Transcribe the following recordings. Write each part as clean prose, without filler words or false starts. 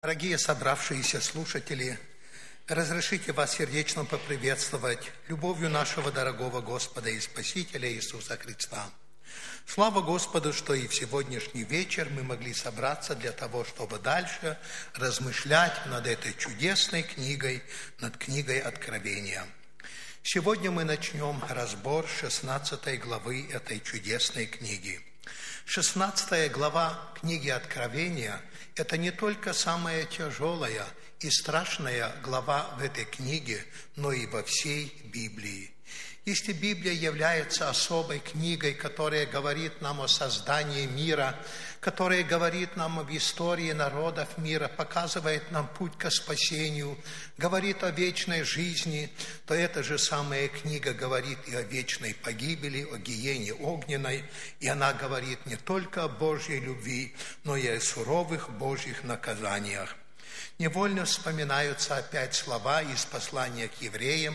Дорогие собравшиеся слушатели, разрешите вас сердечно поприветствовать любовью нашего дорогого Господа и Спасителя Иисуса Христа. Слава Господу, что и в сегодняшний вечер мы могли собраться для того, чтобы дальше размышлять над этой чудесной книгой, над книгой Откровения. Сегодня мы начнем разбор 16 главы этой чудесной книги. 16 глава книги Откровения – это не только самая тяжелая и страшная глава в этой книге, но и во всей Библии. Если Библия является особой книгой, которая говорит нам о создании мира, которая говорит нам об истории народов мира, показывает нам путь к спасению, говорит о вечной жизни, то эта же самая книга говорит и о вечной погибели, о гиене огненной, и она говорит не только о Божьей любви, но и о суровых Божьих наказаниях. Невольно вспоминаются опять слова из послания к евреям,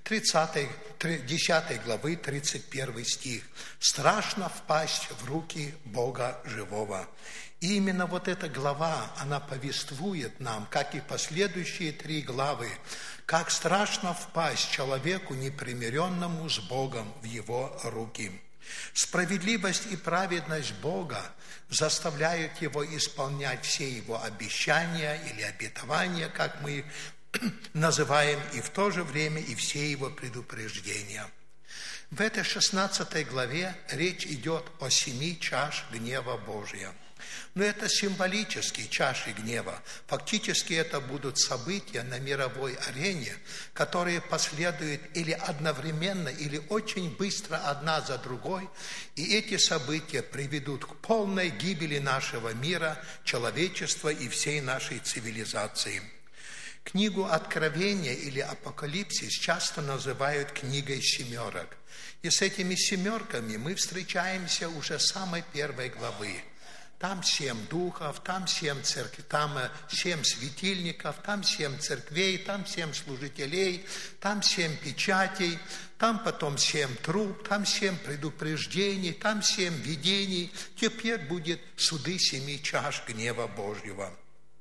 10 главы, 31 стих. «Страшно впасть в руки Бога живого». И именно вот эта глава, она повествует нам, как и последующие 3 главы, как страшно впасть человеку, непримиренному с Богом, в его руки. Справедливость и праведность Бога заставляют его исполнять все его обещания или обетования, как мы их называем, и в то же время и все его предупреждения. В этой 16 главе речь идет о 7 чаш гнева Божия. Но это символические чаши гнева. Фактически это будут события на мировой арене, которые последуют или одновременно, или очень быстро одна за другой. И эти события приведут к полной гибели нашего мира, человечества и всей нашей цивилизации. Книгу Откровения или Апокалипсис часто называют книгой семерок. И с этими семерками мы встречаемся уже с самой первой главы. Там 7 духов, там 7 церквей, там 7 светильников, там 7 церквей, там 7 служителей, там 7 печатей, там потом 7 труб, там 7 предупреждений, там 7 видений. Теперь будет суды 7 чаш гнева Божьего.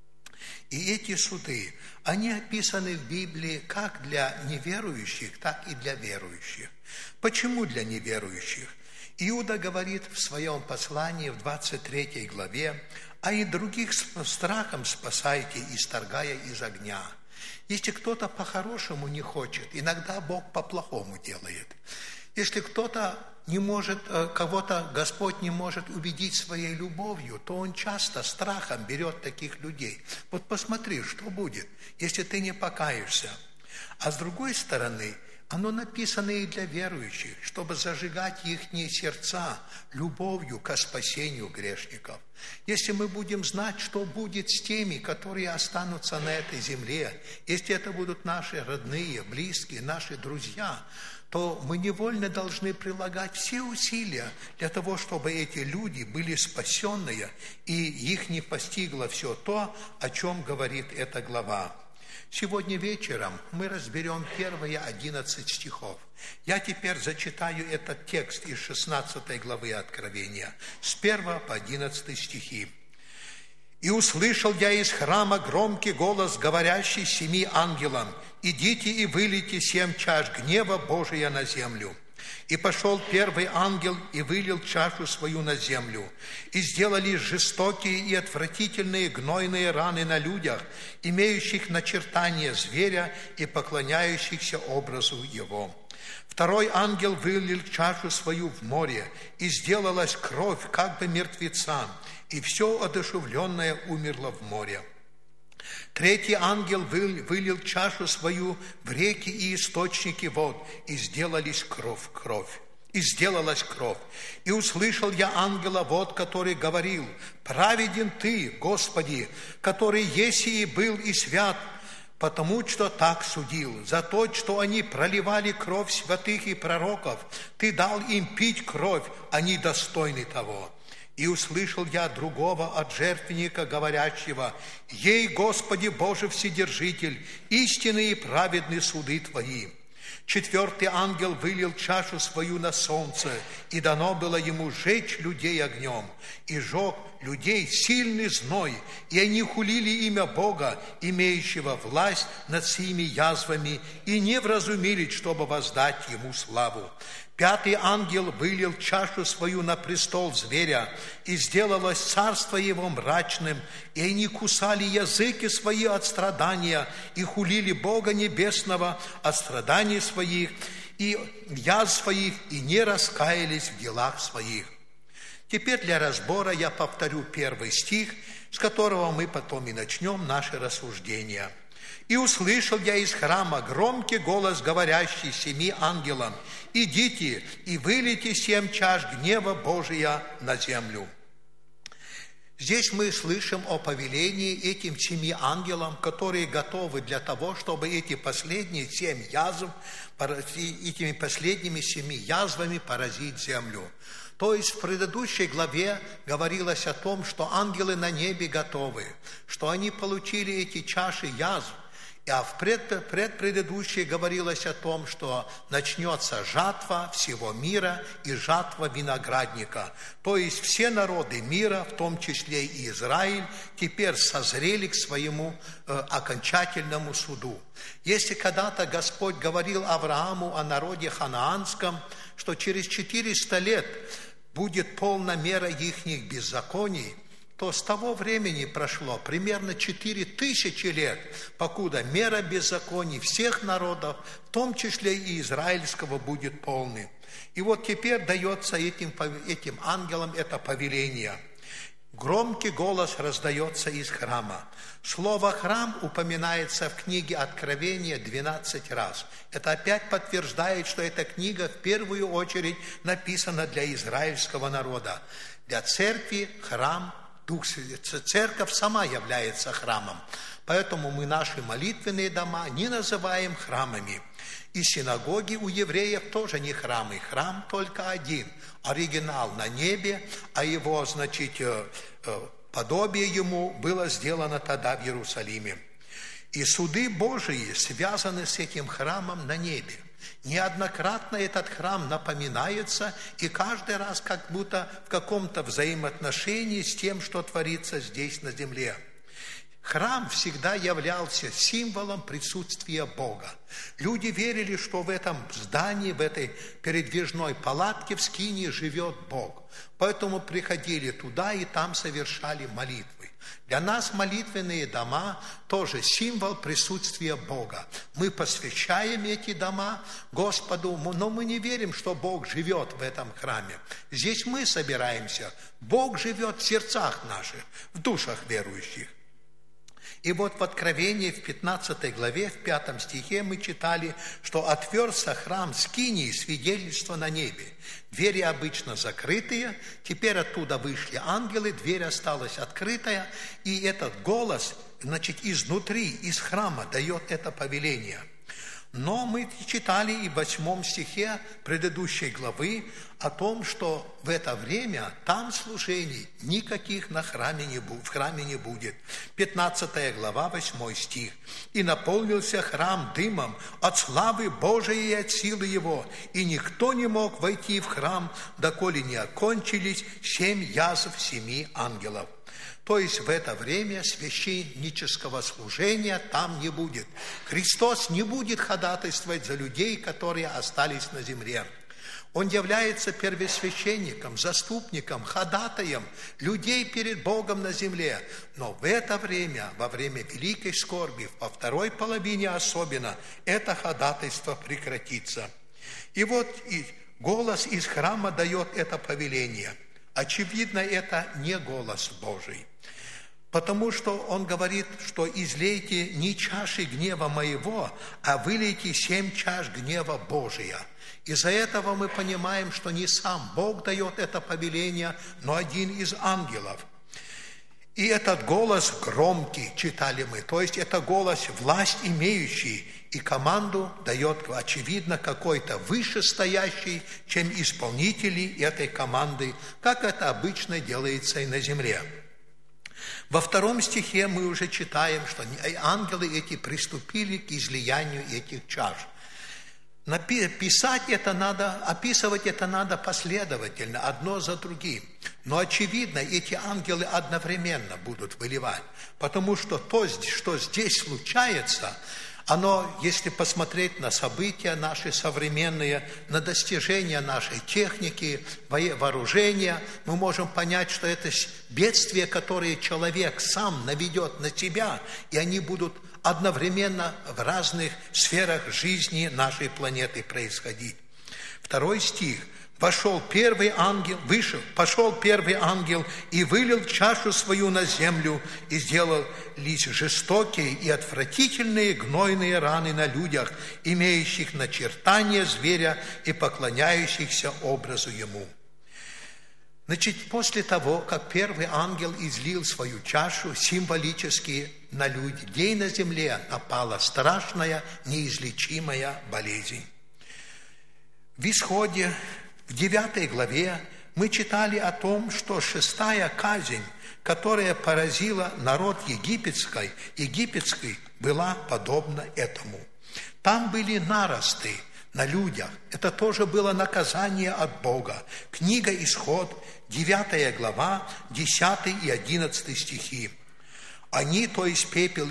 И эти суды, они описаны в Библии как для неверующих, так и для верующих. Почему для неверующих? Иуда говорит в своем послании в 23 главе: «А и других страхом спасайте, исторгая из огня». Если кто-то по-хорошему не хочет, иногда Бог по-плохому делает. Если кто-то не может, кого-то Господь не может убедить своей любовью, то Он часто страхом берет таких людей. Вот посмотри, что будет, если ты не покаешься. А с другой стороны, оно написано и для верующих, чтобы зажигать ихние сердца любовью ко спасению грешников. Если мы будем знать, что будет с теми, которые останутся на этой земле, если это будут наши родные, близкие, наши друзья, то мы невольно должны прилагать все усилия для того, чтобы эти люди были спасенные, и их не постигло все то, о чем говорит эта глава. Сегодня вечером мы разберем первые 11 стихов. Я теперь зачитаю этот текст из 16 главы Откровения, с 1 по 11 стихи. «И услышал я из храма громкий голос, говорящий 7 ангелам: идите и вылейте 7 чаш гнева Божия на землю. И пошел первый ангел и вылил чашу свою на землю, и сделались жестокие и отвратительные гнойные раны на людях, имеющих начертание зверя и поклоняющихся образу его. Второй ангел вылил чашу свою в море, и сделалась кровь как бы мертвецам, и все одушевленное умерло в море. Третий ангел вылил чашу свою в реки и источники вод, и сделалась кровь. И услышал я ангела вод, который говорил: праведен ты, Господи, который еси и был и свят, потому что так судил. За то, что они проливали кровь святых и пророков, ты дал им пить кровь, они достойны того. И услышал я другого от жертвенника, говорящего: ей, Господи Боже Вседержитель, истинные и праведные суды Твои. Четвертый ангел вылил чашу свою на солнце, и дано было ему сжечь людей огнем, и сжег людей сильный зной, и они хулили имя Бога, имеющего власть над всеми язвами, и не вразумились, чтобы воздать Ему славу. Пятый ангел вылил чашу свою на престол зверя, и сделалось царство его мрачным, и они кусали языки свои от страдания, и хулили Бога Небесного от страданий своих, и язв своих, и не раскаялись в делах своих. Теперь для разбора я повторю 1 стих, с которого мы потом и начнем наши рассуждения. «И услышал я из храма громкий голос, говорящий 7 ангелам: идите и вылейте 7 чаш гнева Божия на землю». Здесь мы слышим о повелении этим 7 ангелам, которые готовы для того, чтобы эти последние 7 язв, этими последними 7 язвами поразить землю. То есть в предыдущей главе говорилось о том, что ангелы на небе готовы, что они получили эти чаши язв, а в предпредыдущей говорилось о том, что начнется жатва всего мира и жатва виноградника. То есть все народы мира, в том числе и Израиль, теперь созрели к своему окончательному суду. Если когда-то Господь говорил Аврааму о народе ханаанском, что через 400 лет будет полна мера ихних беззаконий, то с того времени прошло примерно 4000 лет, покуда мера беззаконий всех народов, в том числе и израильского, будет полной. И вот теперь дается этим ангелам это повеление. Громкий голос раздается из храма. Слово «храм» упоминается в книге Откровения 12 раз. Это опять подтверждает, что эта книга в первую очередь написана для израильского народа. Для церкви храм, церковь сама является храмом. Поэтому мы наши молитвенные дома не называем храмами. И синагоги у евреев тоже не храмы. Храм только один. Оригинал на небе, а его, подобие ему было сделано тогда в Иерусалиме. И суды Божии связаны с этим храмом на небе. Неоднократно этот храм напоминается, и каждый раз как будто в каком-то взаимоотношении с тем, что творится здесь на земле. Храм всегда являлся символом присутствия Бога. Люди верили, что в этом здании, в этой передвижной палатке в скинии живет Бог. Поэтому приходили туда и там совершали молитвы. Для нас молитвенные дома тоже символ присутствия Бога. Мы посвящаем эти дома Господу, но мы не верим, что Бог живет в этом храме. Здесь мы собираемся. Бог живет в сердцах наших, в душах верующих. И вот в Откровении, в 15 главе, в 5 стихе мы читали, что отверзся храм скинии, свидетельство на небе. Двери обычно закрытые, теперь оттуда вышли ангелы, дверь осталась открытая, и этот голос, изнутри, из храма дает это повеление. Но мы читали и в 8 стихе предыдущей главы о том, что в это время там служений никаких в храме не будет. 15 глава, 8 стих. «И наполнился храм дымом от славы Божией и от силы его, и никто не мог войти в храм, доколе не окончились 7 язв 7 ангелов». То есть в это время священнического служения там не будет. Христос не будет ходатайствовать за людей, которые остались на земле. Он является первосвященником, заступником, ходатаем людей перед Богом на земле. Но в это время, во время великой скорби, во второй половине особенно, это ходатайство прекратится. И вот голос из храма дает это повеление. Очевидно, это не голос Божий. Потому что он говорит, что излейте не чаши гнева моего, а вылейте 7 чаш гнева Божия. Из-за этого мы понимаем, что не сам Бог дает это повеление, но один из ангелов. И этот голос громкий, читали мы, то есть это голос власть имеющий, и команду дает, очевидно, какой-то вышестоящий, чем исполнители этой команды, как это обычно делается и на земле. Во 2 стихе мы уже читаем, что ангелы эти приступили к излиянию этих чаш. Писать это надо, описывать это надо последовательно, одно за другим. Но очевидно, эти ангелы одновременно будут выливать, потому что то, что здесь случается, оно, если посмотреть на события наши современные, на достижения нашей техники, вооружения, мы можем понять, что это бедствия, которые человек сам наведет на себя, и они будут одновременно в разных сферах жизни нашей планеты происходить. 2 стих. Пошел первый ангел и вылил чашу свою на землю, и сделал лишь жестокие и отвратительные гнойные раны на людях, имеющих начертание зверя и поклоняющихся образу ему. Значит, после того, как первый ангел излил свою чашу символически на людей на земле, напала страшная, неизлечимая болезнь. В Исходе, в 9 главе, мы читали о том, что 6-я казнь, которая поразила народ египетский, была подобна этому. Там были наросты на людях. Это тоже было наказание от Бога. Книга Исход, 9 глава, 10 и 11 стихи. Они, то есть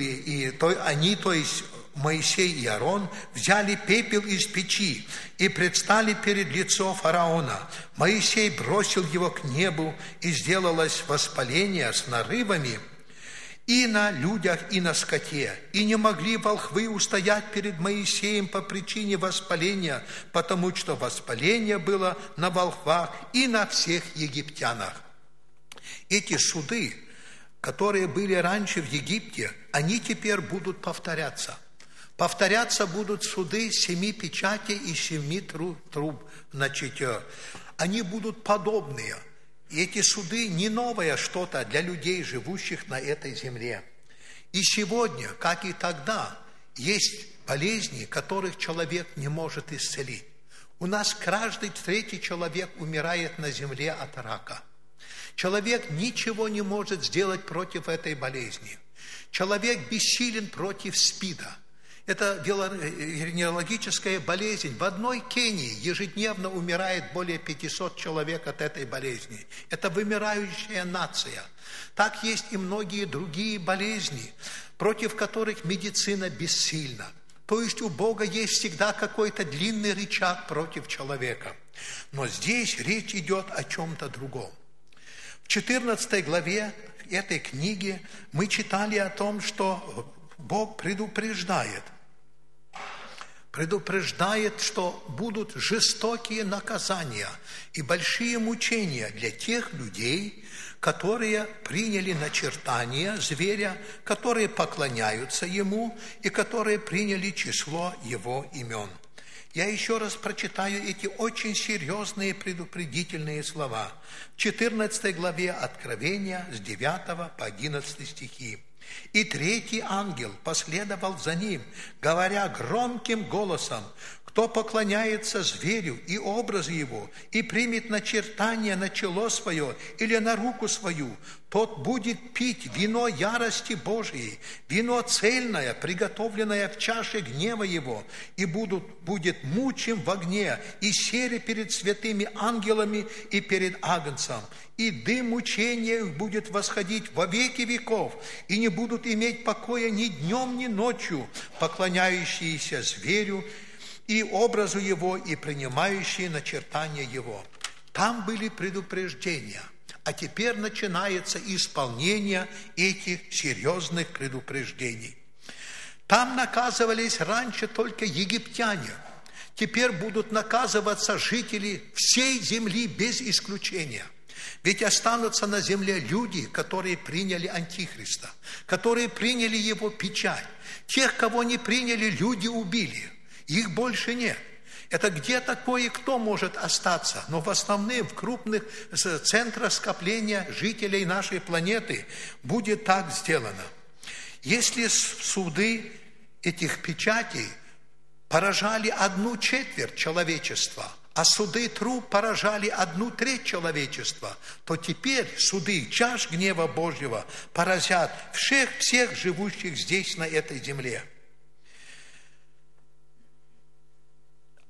Моисей и Аарон, взяли пепел из печи и предстали перед лицом фараона. Моисей бросил его к небу, и сделалось воспаление с нарывами и на людях, и на скоте. И не могли волхвы устоять перед Моисеем по причине воспаления, потому что воспаление было на волхвах и на всех египтянах. Эти суды, которые были раньше в Египте, они теперь будут повторяться. Повторяться будут суды 7 печатей и 7 труб. Значит, они будут подобные. И эти суды не новое что-то для людей, живущих на этой земле. И сегодня, как и тогда, есть болезни, которых человек не может исцелить. У нас каждый 3-й человек умирает на земле от рака. Человек ничего не может сделать против этой болезни. Человек бессилен против СПИДа. Это венерологическая болезнь. В одной Кении ежедневно умирает более 500 человек от этой болезни. Это вымирающая нация. Так есть и многие другие болезни, против которых медицина бессильна. То есть у Бога есть всегда какой-то длинный рычаг против человека. Но здесь речь идет о чем-то другом. В 14 главе этой книги мы читали о том, что Бог предупреждает, что будут жестокие наказания и большие мучения для тех людей, которые приняли начертание зверя, которые поклоняются ему и которые приняли число его имен. Я еще раз прочитаю эти очень серьезные предупредительные слова. В 14 главе Откровения с 9 по 11 стихи. «И 3-й ангел последовал за ним, говоря громким голосом: кто поклоняется зверю и образу его, и примет начертание на чело свое или на руку свою, тот будет пить вино ярости Божией, вино цельное, приготовленное в чаше гнева его, и будет мучим в огне и сере перед святыми ангелами и перед Агнцем. И дым мучения их будет восходить во веки веков, и не будут иметь покоя ни днем, ни ночью, поклоняющиеся зверю и образу его, и принимающие начертания его». Там были предупреждения, а теперь начинается исполнение этих серьезных предупреждений. Там наказывались раньше только египтяне, теперь будут наказываться жители всей земли без исключения. Ведь останутся на земле люди, которые приняли Антихриста, которые приняли его печать. Тех, кого не приняли, люди убили. Их больше нет. Это где-то кое-кто может остаться, но в основном в крупных центрах скопления жителей нашей планеты будет так сделано. Если суды этих печатей поражали 1/4 человечества, а суды труб поражали 1/3 человечества, то теперь суды чаш гнева Божьего поразят всех живущих здесь, на этой земле.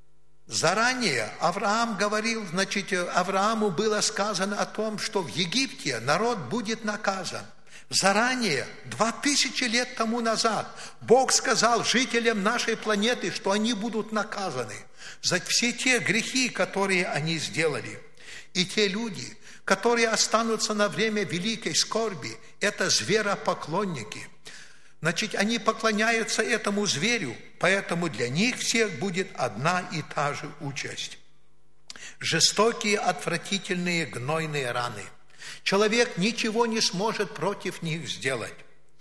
Заранее Авраам говорил, Аврааму было сказано о том, что в Египте народ будет наказан. Заранее, 2000 лет тому назад, Бог сказал жителям нашей планеты, что они будут наказаны за все те грехи, которые они сделали. И те люди, которые останутся на время великой скорби, это зверопоклонники. Они поклоняются этому зверю, поэтому для них всех будет одна и та же участь. Жестокие, отвратительные, гнойные раны. Человек ничего не сможет против них сделать.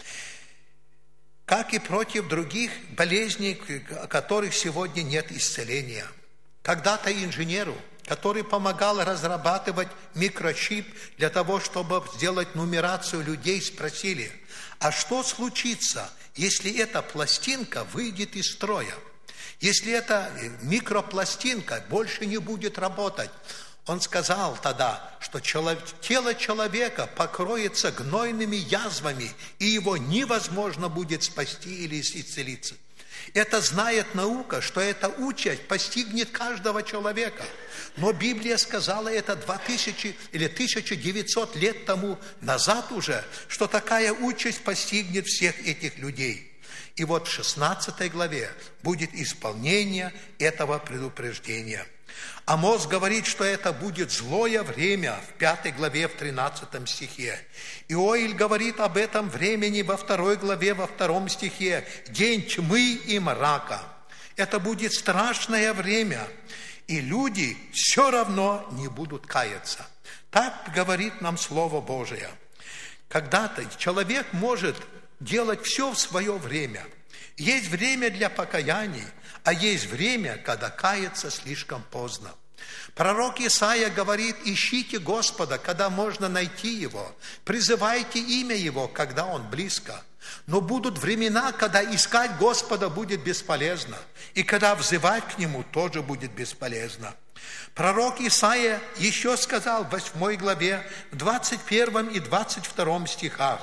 Как и против других болезней, о которых сегодня нет исцеления. Когда-то инженеру, который помогал разрабатывать микрочип для того, чтобы сделать нумерацию людей, спросили: а что случится, если эта пластинка выйдет из строя? Если эта микропластинка больше не будет работать? Он сказал тогда, что тело человека покроется гнойными язвами, и его невозможно будет спасти или исцелиться. Это знает наука, что эта участь постигнет каждого человека. Но Библия сказала это 2000 или 1900 лет тому назад уже, что такая участь постигнет всех этих людей. И вот в 16 главе будет исполнение этого предупреждения. Амос говорит, что это будет злое время в 5 главе, в 13 стихе. Иоиль говорит об этом времени во 2 главе, во 2 стихе. День тьмы и мрака. Это будет страшное время, и люди все равно не будут каяться. Так говорит нам Слово Божие. Когда-то человек может делать все в свое время. Есть время для покаяний, а есть время, когда каяться слишком поздно. Пророк Исаия говорит: ищите Господа, когда можно найти Его, призывайте имя Его, когда Он близко. Но будут времена, когда искать Господа будет бесполезно, и когда взывать к Нему тоже будет бесполезно. Пророк Исаия еще сказал в 8 главе, в 21 и 22 стихах: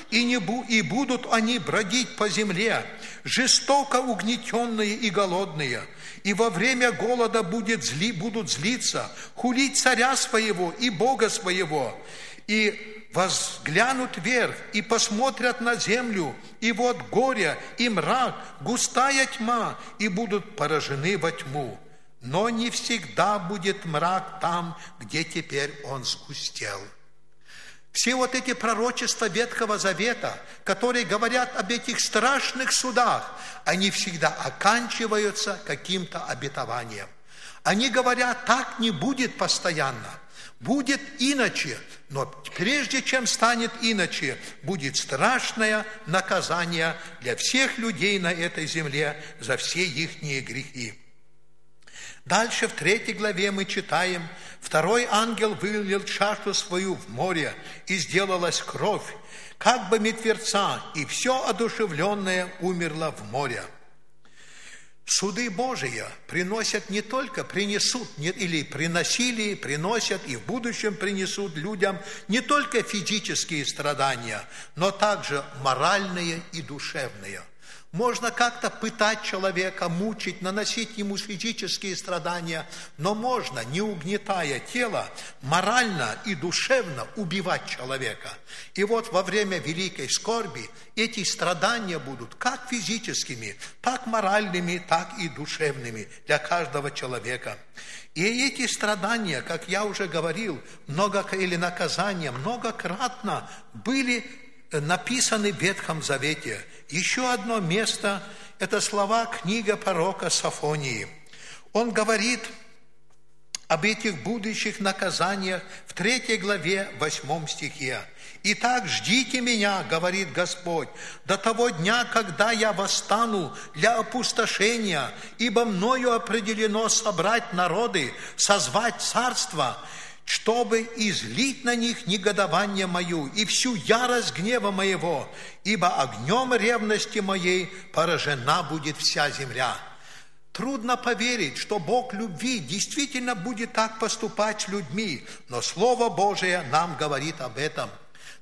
«И будут они бродить по земле, жестоко угнетенные и голодные, и во время голода будут злиться, хулить царя своего и Бога своего, и возглянут вверх, и посмотрят на землю, и вот горе, и мрак, густая тьма, и будут поражены во тьму. Но не всегда будет мрак там, где теперь он сгустел». Все вот эти пророчества Ветхого Завета, которые говорят об этих страшных судах, они всегда оканчиваются каким-то обетованием. Они говорят: так не будет постоянно, будет иначе, но прежде чем станет иначе, будет страшное наказание для всех людей на этой земле за все ихние грехи. Дальше в 3 главе мы читаем: «Второй ангел вылил чашу свою в море, и сделалась кровь, как бы мертвеца, и все одушевленное умерло в море». Суды Божии приносят не только, приносят и в будущем принесут людям не только физические страдания, но также моральные и душевные. Можно как-то пытать человека, мучить, наносить ему физические страдания, но можно, не угнетая тело, морально и душевно убивать человека. И вот во время великой скорби эти страдания будут как физическими, так моральными, так и душевными для каждого человека. И эти страдания, как я уже говорил, наказания многократно были написаны в Ветхом Завете. Еще одно место – это слова книга пророка Софонии. Он говорит об этих будущих наказаниях в 3 главе, 8 стихе. «Итак, ждите меня, говорит Господь, до того дня, когда я восстану для опустошения, ибо мною определено собрать народы, созвать царство, чтобы излить на них негодование мою и всю ярость гнева моего, ибо огнем ревности моей поражена будет вся земля». Трудно поверить, что Бог любви действительно будет так поступать с людьми, но Слово Божие нам говорит об этом.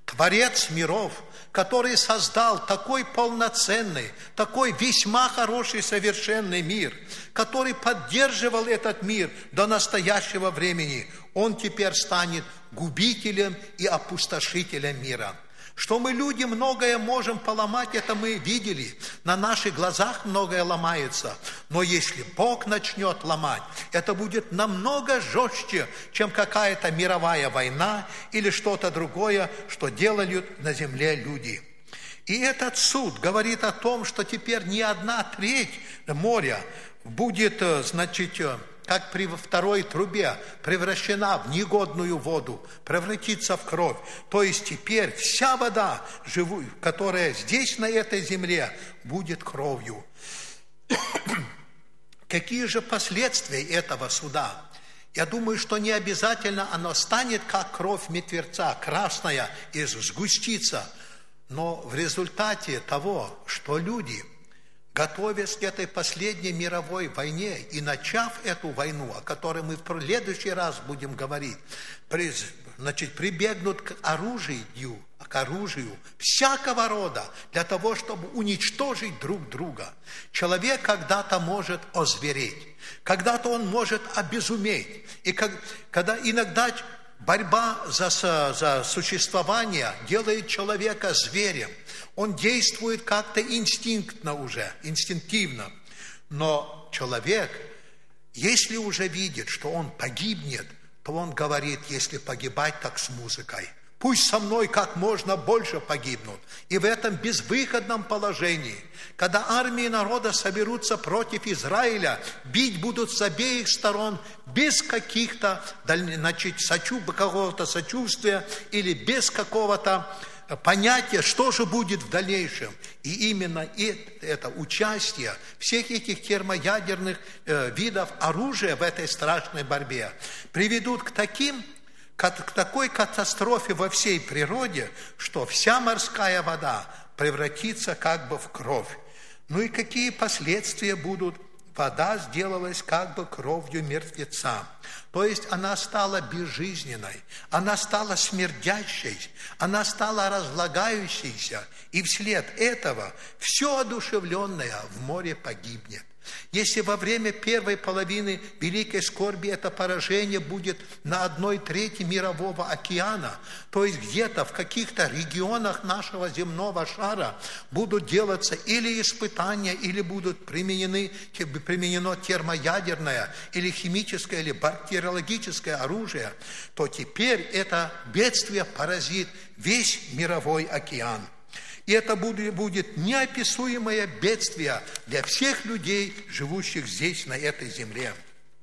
Творец миров, который создал такой полноценный, такой весьма хороший, совершенный мир, который поддерживал этот мир до настоящего времени, он теперь станет губителем и опустошителем мира. Что мы, люди, многое можем поломать, это мы видели. На наших глазах многое ломается. Но если Бог начнет ломать, это будет намного жестче, чем какая-то мировая война или что-то другое, что делали на земле люди. И этот суд говорит о том, что теперь не 1/3 моря будет, как при второй трубе, превращена в негодную воду, превратится в кровь. То есть теперь вся вода, которая здесь, на этой земле, будет кровью. Какие же последствия этого суда? Я думаю, что не обязательно оно станет, как кровь мертвеца, красная и сгустится. Но в результате того, что люди, готовясь к этой последней мировой войне и начав эту войну, о которой мы в следующий раз будем говорить, прибегнут к оружию всякого рода для того, чтобы уничтожить друг друга. Человек когда-то может озвереть, когда-то он может обезуметь. И когда иногда борьба за существование делает человека зверем. Он действует как-то инстинктивно. Но человек, если уже видит, что он погибнет, то он говорит, если погибать, так с музыкой. Пусть со мной как можно больше погибнут. И в этом безвыходном положении, когда армии народа соберутся против Израиля, бить будут с обеих сторон без каких-то какого-то сочувствия или без какого-то понятия, что же будет в дальнейшем. И именно это участие всех этих термоядерных видов оружия в этой страшной борьбе приведут к такой катастрофе во всей природе, что вся морская вода превратится как бы в кровь. Ну и какие последствия будут? Вода сделалась как бы кровью мертвеца. То есть она стала безжизненной, она стала смердящей, она стала разлагающейся, и вслед этого все одушевленное в море погибнет. Если во время первой половины Великой скорби это поражение будет на 1/3 мирового океана, то есть где-то в каких-то регионах нашего земного шара будут делаться или испытания, или будут применено термоядерное, или химическое, или бактериологическое оружие, то теперь это бедствие поразит весь мировой океан. И это будет неописуемое бедствие для всех людей, живущих здесь, на этой земле.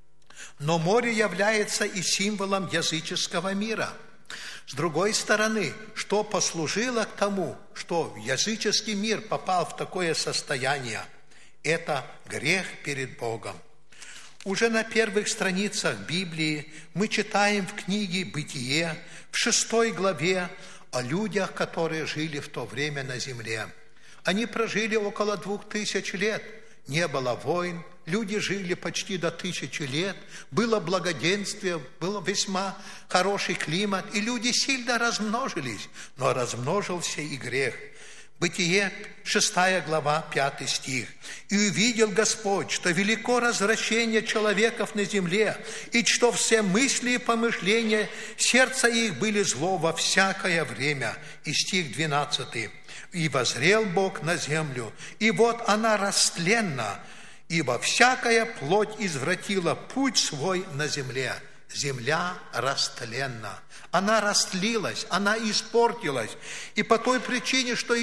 Но море является и символом языческого мира. С другой стороны, что послужило к тому, что языческий мир попал в такое состояние? Это грех перед Богом. Уже на первых страницах Библии мы читаем в книге «Бытие» в 6 главе о людях, которые жили в то время на земле. Они прожили около 2000 лет. Не было войн, люди жили почти до 1000 лет, было благоденствие, был весьма хороший климат, и люди сильно размножились, но размножился и грех. Бытие, 6 глава, 5 стих. «И увидел Господь, что велико развращение человеков на земле, и что все мысли и помышления сердца их были зло во всякое время». И стих 12. «И воззрел Бог на землю, и вот она растленна, ибо всякая плоть извратила путь свой на земле». Земля растленна. Она растлилась, она испортилась. И по той причине, что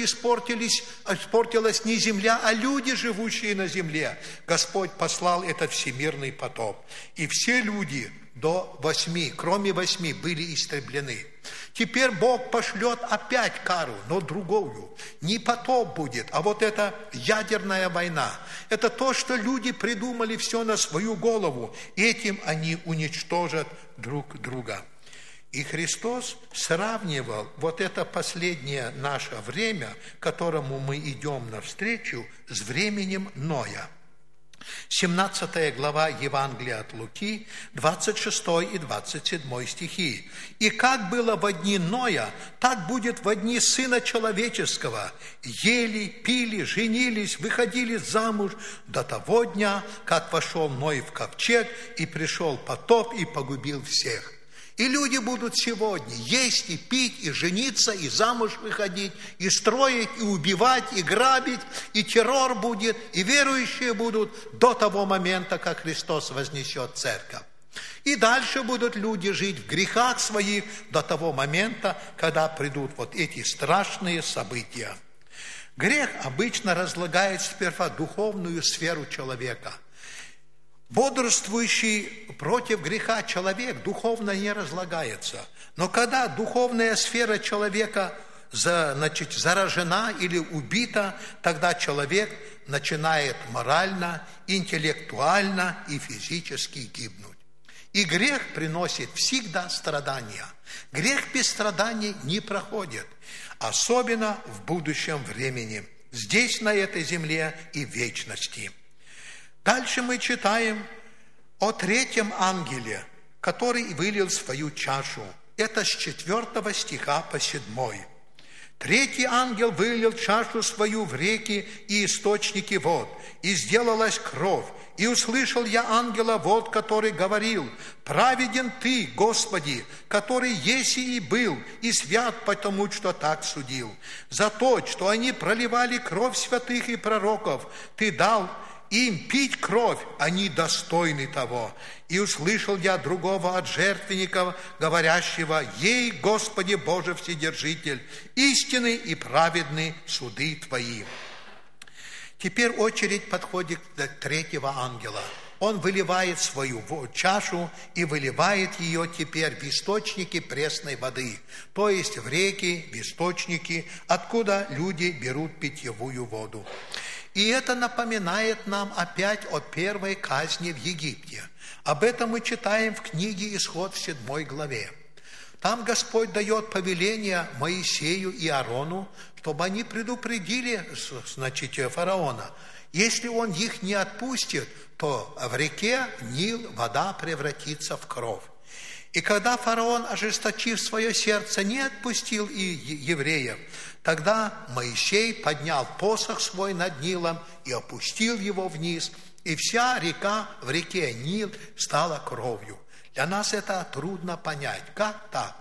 испортилась не земля, а люди, живущие на земле, Господь послал этот всемирный потоп. И все люди до 8, кроме 8, были истреблены. Теперь Бог пошлет опять кару, но другую. Не потоп будет, а вот эта ядерная война. Это то, что люди придумали все на свою голову. Этим они уничтожат друг друга. И Христос сравнивал вот это последнее наше время, которому мы идем навстречу, с временем Ноя. 17 глава Евангелия от Луки, 26 и 27 стихи. «И как было во дни Ноя, так будет во дни Сына Человеческого. Ели, пили, женились, выходили замуж до того дня, как вошел Ной в ковчег, и пришел потоп, и погубил всех». И люди будут сегодня есть и пить, и жениться, и замуж выходить, и строить, и убивать, и грабить, и террор будет, и верующие будут до того момента, как Христос вознесет церковь. И дальше будут люди жить в грехах своих до того момента, когда придут вот эти страшные события. Грех обычно разлагает сперва духовную сферу человека. Бодрствующий против греха человек духовно не разлагается. Но когда духовная сфера человека заражена или убита, тогда человек начинает морально, интеллектуально и физически гибнуть. И грех приносит всегда страдания. Грех без страданий не проходит, особенно в будущем времени, здесь, на этой земле и в вечности. Дальше мы читаем о третьем ангеле, который вылил свою чашу. Это с 4 стиха по 7. Третий ангел вылил чашу свою в реки и источники вод, и сделалась кровь. И услышал я ангела вод, который говорил: «Праведен Ты, Господи, который еси и был, и свят потому, что так судил. За то, что они проливали кровь святых и пророков, Ты дал им пить кровь, они достойны того». И услышал я другого от жертвенников, говорящего: «Ей, Господи Боже Вседержитель, истинны и праведны суды Твои». Теперь очередь подходит к третьего ангела. Он выливает свою чашу и выливает ее теперь в источники пресной воды, то есть в реки, в источники, откуда люди берут питьевую воду. И это напоминает нам опять о первой казни в Египте. Об этом мы читаем в книге «Исход» в 7 главе. Там Господь дает повеление Моисею и Аарону, чтобы они предупредили, фараона. Если он их не отпустит, то в реке Нил вода превратится в кровь. И когда фараон, ожесточив свое сердце, не отпустил и евреев, тогда Моисей поднял посох свой над Нилом и опустил его вниз, и вся река в реке Нил стала кровью. Для нас это трудно понять. Как так?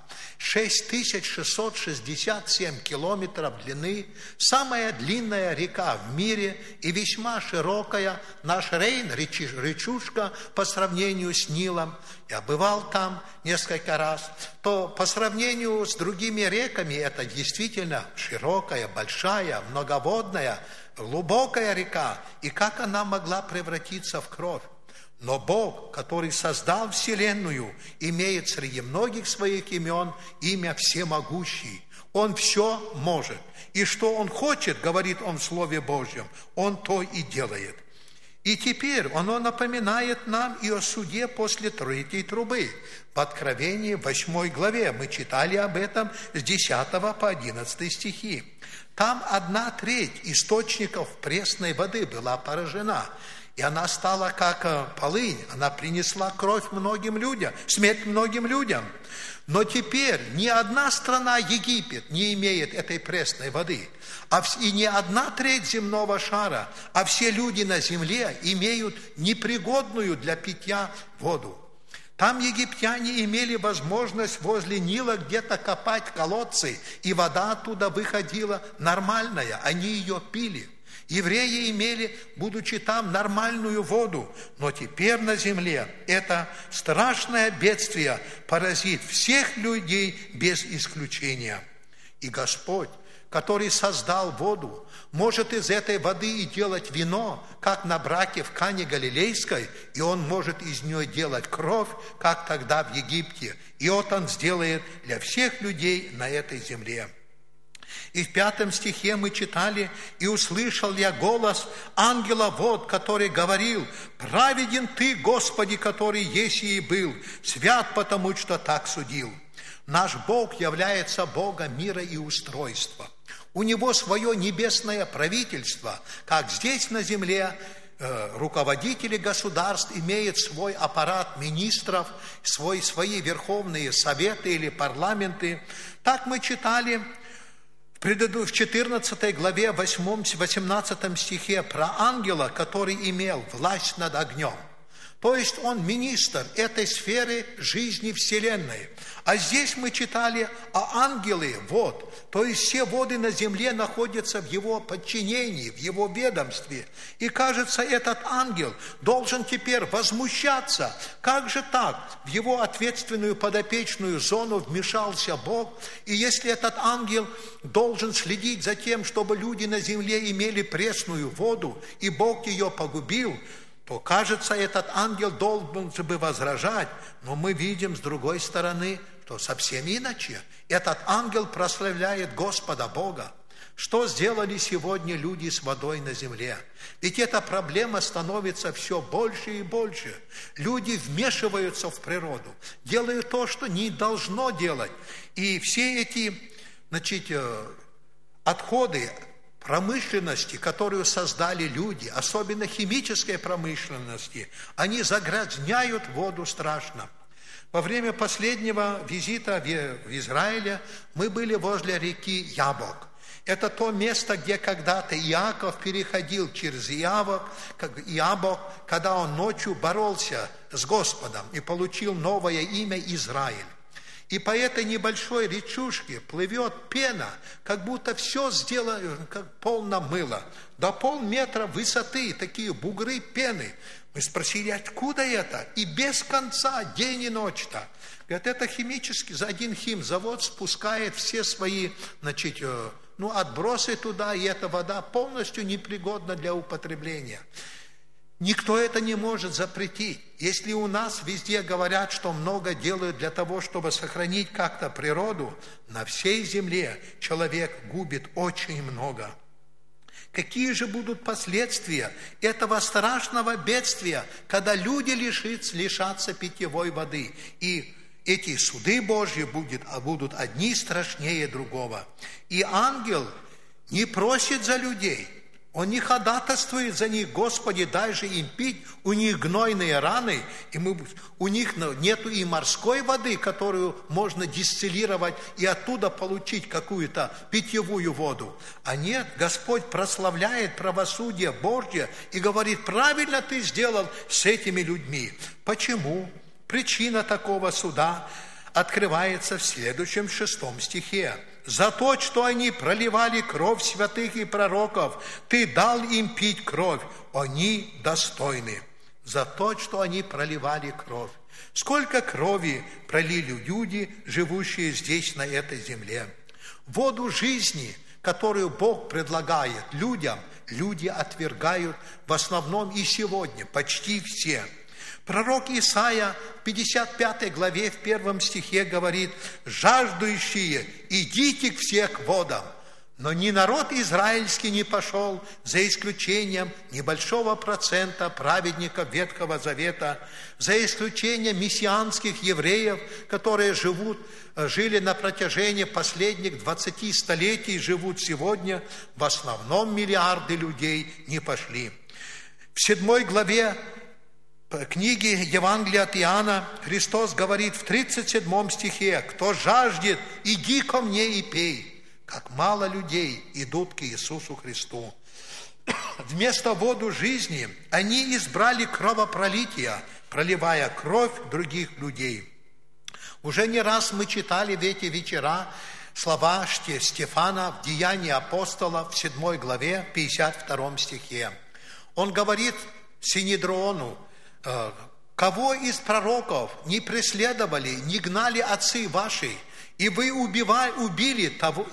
6667 километров длины, самая длинная река в мире и весьма широкая. Наш Рейн, речушка, по сравнению с Нилом, я бывал там несколько раз, то по сравнению с другими реками это действительно широкая, большая, многоводная, глубокая река. И как она могла превратиться в кровь? Но Бог, который создал вселенную, имеет среди многих своих имен имя Всемогущий. Он все может. И что Он хочет, говорит Он в Слове Божьем, Он то и делает. И теперь оно напоминает нам и о суде после третьей трубы. В Откровении, 8 главе, мы читали об этом с 10 по 11 стихи. Там 1/3 источников пресной воды была поражена. И она стала как полынь, она принесла кровь многим людям, смерть многим людям. Но теперь ни одна страна, Египет, не имеет этой пресной воды. И ни 1/3 земного шара, а все люди на земле имеют непригодную для питья воду. Там египтяне имели возможность возле Нила где-то копать колодцы, и вода оттуда выходила нормальная, они ее пили. Евреи имели, будучи там, нормальную воду, но теперь на земле это страшное бедствие поразит всех людей без исключения. И Господь, который создал воду, может из этой воды и делать вино, как на браке в Кане Галилейской, и Он может из нее делать кровь, как тогда в Египте. И вот Он сделает для всех людей на этой земле. И в 5 стихе мы читали: «И услышал я голос ангела вод, который говорил: праведен Ты, Господи, который есть и был, свят потому, что так судил». Наш Бог является Богом мира и устройства. У Него свое небесное правительство, как здесь на земле, руководители государств имеют свой аппарат министров, свои верховные советы или парламенты. Так мы читали в 14 главе 18 стихе про ангела, который имел власть над огнем. То есть он министр этой сферы жизни Вселенной. А здесь мы читали о ангеле вод, то есть все воды на земле находятся в его подчинении, в его ведомстве. И кажется, этот ангел должен теперь возмущаться. Как же так? В его ответственную подопечную зону вмешался Бог. И если этот ангел должен следить за тем, чтобы люди на земле имели пресную воду, и Бог ее погубил, то, кажется, этот ангел должен бы возражать, но мы видим с другой стороны, что совсем иначе. Этот ангел прославляет Господа Бога. Что сделали сегодня люди с водой на земле? Ведь эта проблема становится все больше и больше. Люди вмешиваются в природу, делают то, что не должно делать. И все эти, отходы промышленности, которую создали люди, особенно химической промышленности, они загрязняют воду страшно. Во время последнего визита в Израиле мы были возле реки Ябок. Это то место, где когда-то Иаков переходил через Ябок, когда он ночью боролся с Господом и получил новое имя Израиль. И по этой небольшой речушке плывет пена, как будто все сделано, как полно мыла. До полметра высоты, такие бугры пены. Мы спросили, откуда это? И без конца, день и ночь-то. Говорят, это химический, за один химзавод спускает все свои, отбросы туда, и эта вода полностью непригодна для употребления. Никто это не может запретить. Если у нас везде говорят, что много делают для того, чтобы сохранить как-то природу, на всей земле человек губит очень много. Какие же будут последствия этого страшного бедствия, когда люди лишатся питьевой воды? И эти суды Божьи будут одни страшнее другого. И ангел не просит за людей. Он не ходатайствует за них, Господи, дай же им пить, у них гнойные раны, у них нету и морской воды, которую можно дистиллировать и оттуда получить какую-то питьевую воду. А нет, Господь прославляет правосудие Божье и говорит, правильно ты сделал с этими людьми. Почему? Причина такого суда открывается в следующем 6 стихе. «За то, что они проливали кровь святых и пророков, ты дал им пить кровь, они достойны». За то, что они проливали кровь. Сколько крови пролили люди, живущие здесь, на этой земле. Воду жизни, которую Бог предлагает людям, люди отвергают в основном и сегодня, почти все. Пророк Исаия в 55 главе, в 1 стихе говорит, «Жаждущие, идите все к водам». Но ни народ израильский не пошел, за исключением небольшого процента праведников Ветхого Завета, за исключением мессианских евреев, которые жили на протяжении последних 20 столетий, живут сегодня, в основном миллиарды людей не пошли. В 7 главе книги Евангелия от Иоанна Христос говорит в 37 стихе, «Кто жаждет, иди ко мне и пей». Как мало людей идут к Иисусу Христу. Вместо воду жизни они избрали кровопролитие, проливая кровь других людей. Уже не раз мы читали в эти вечера слова Стефана в Деянии апостолов в 7 главе, 52 стихе. Он говорит Синедриону, «Кого из пророков не преследовали, не гнали отцы ваши, и вы убивали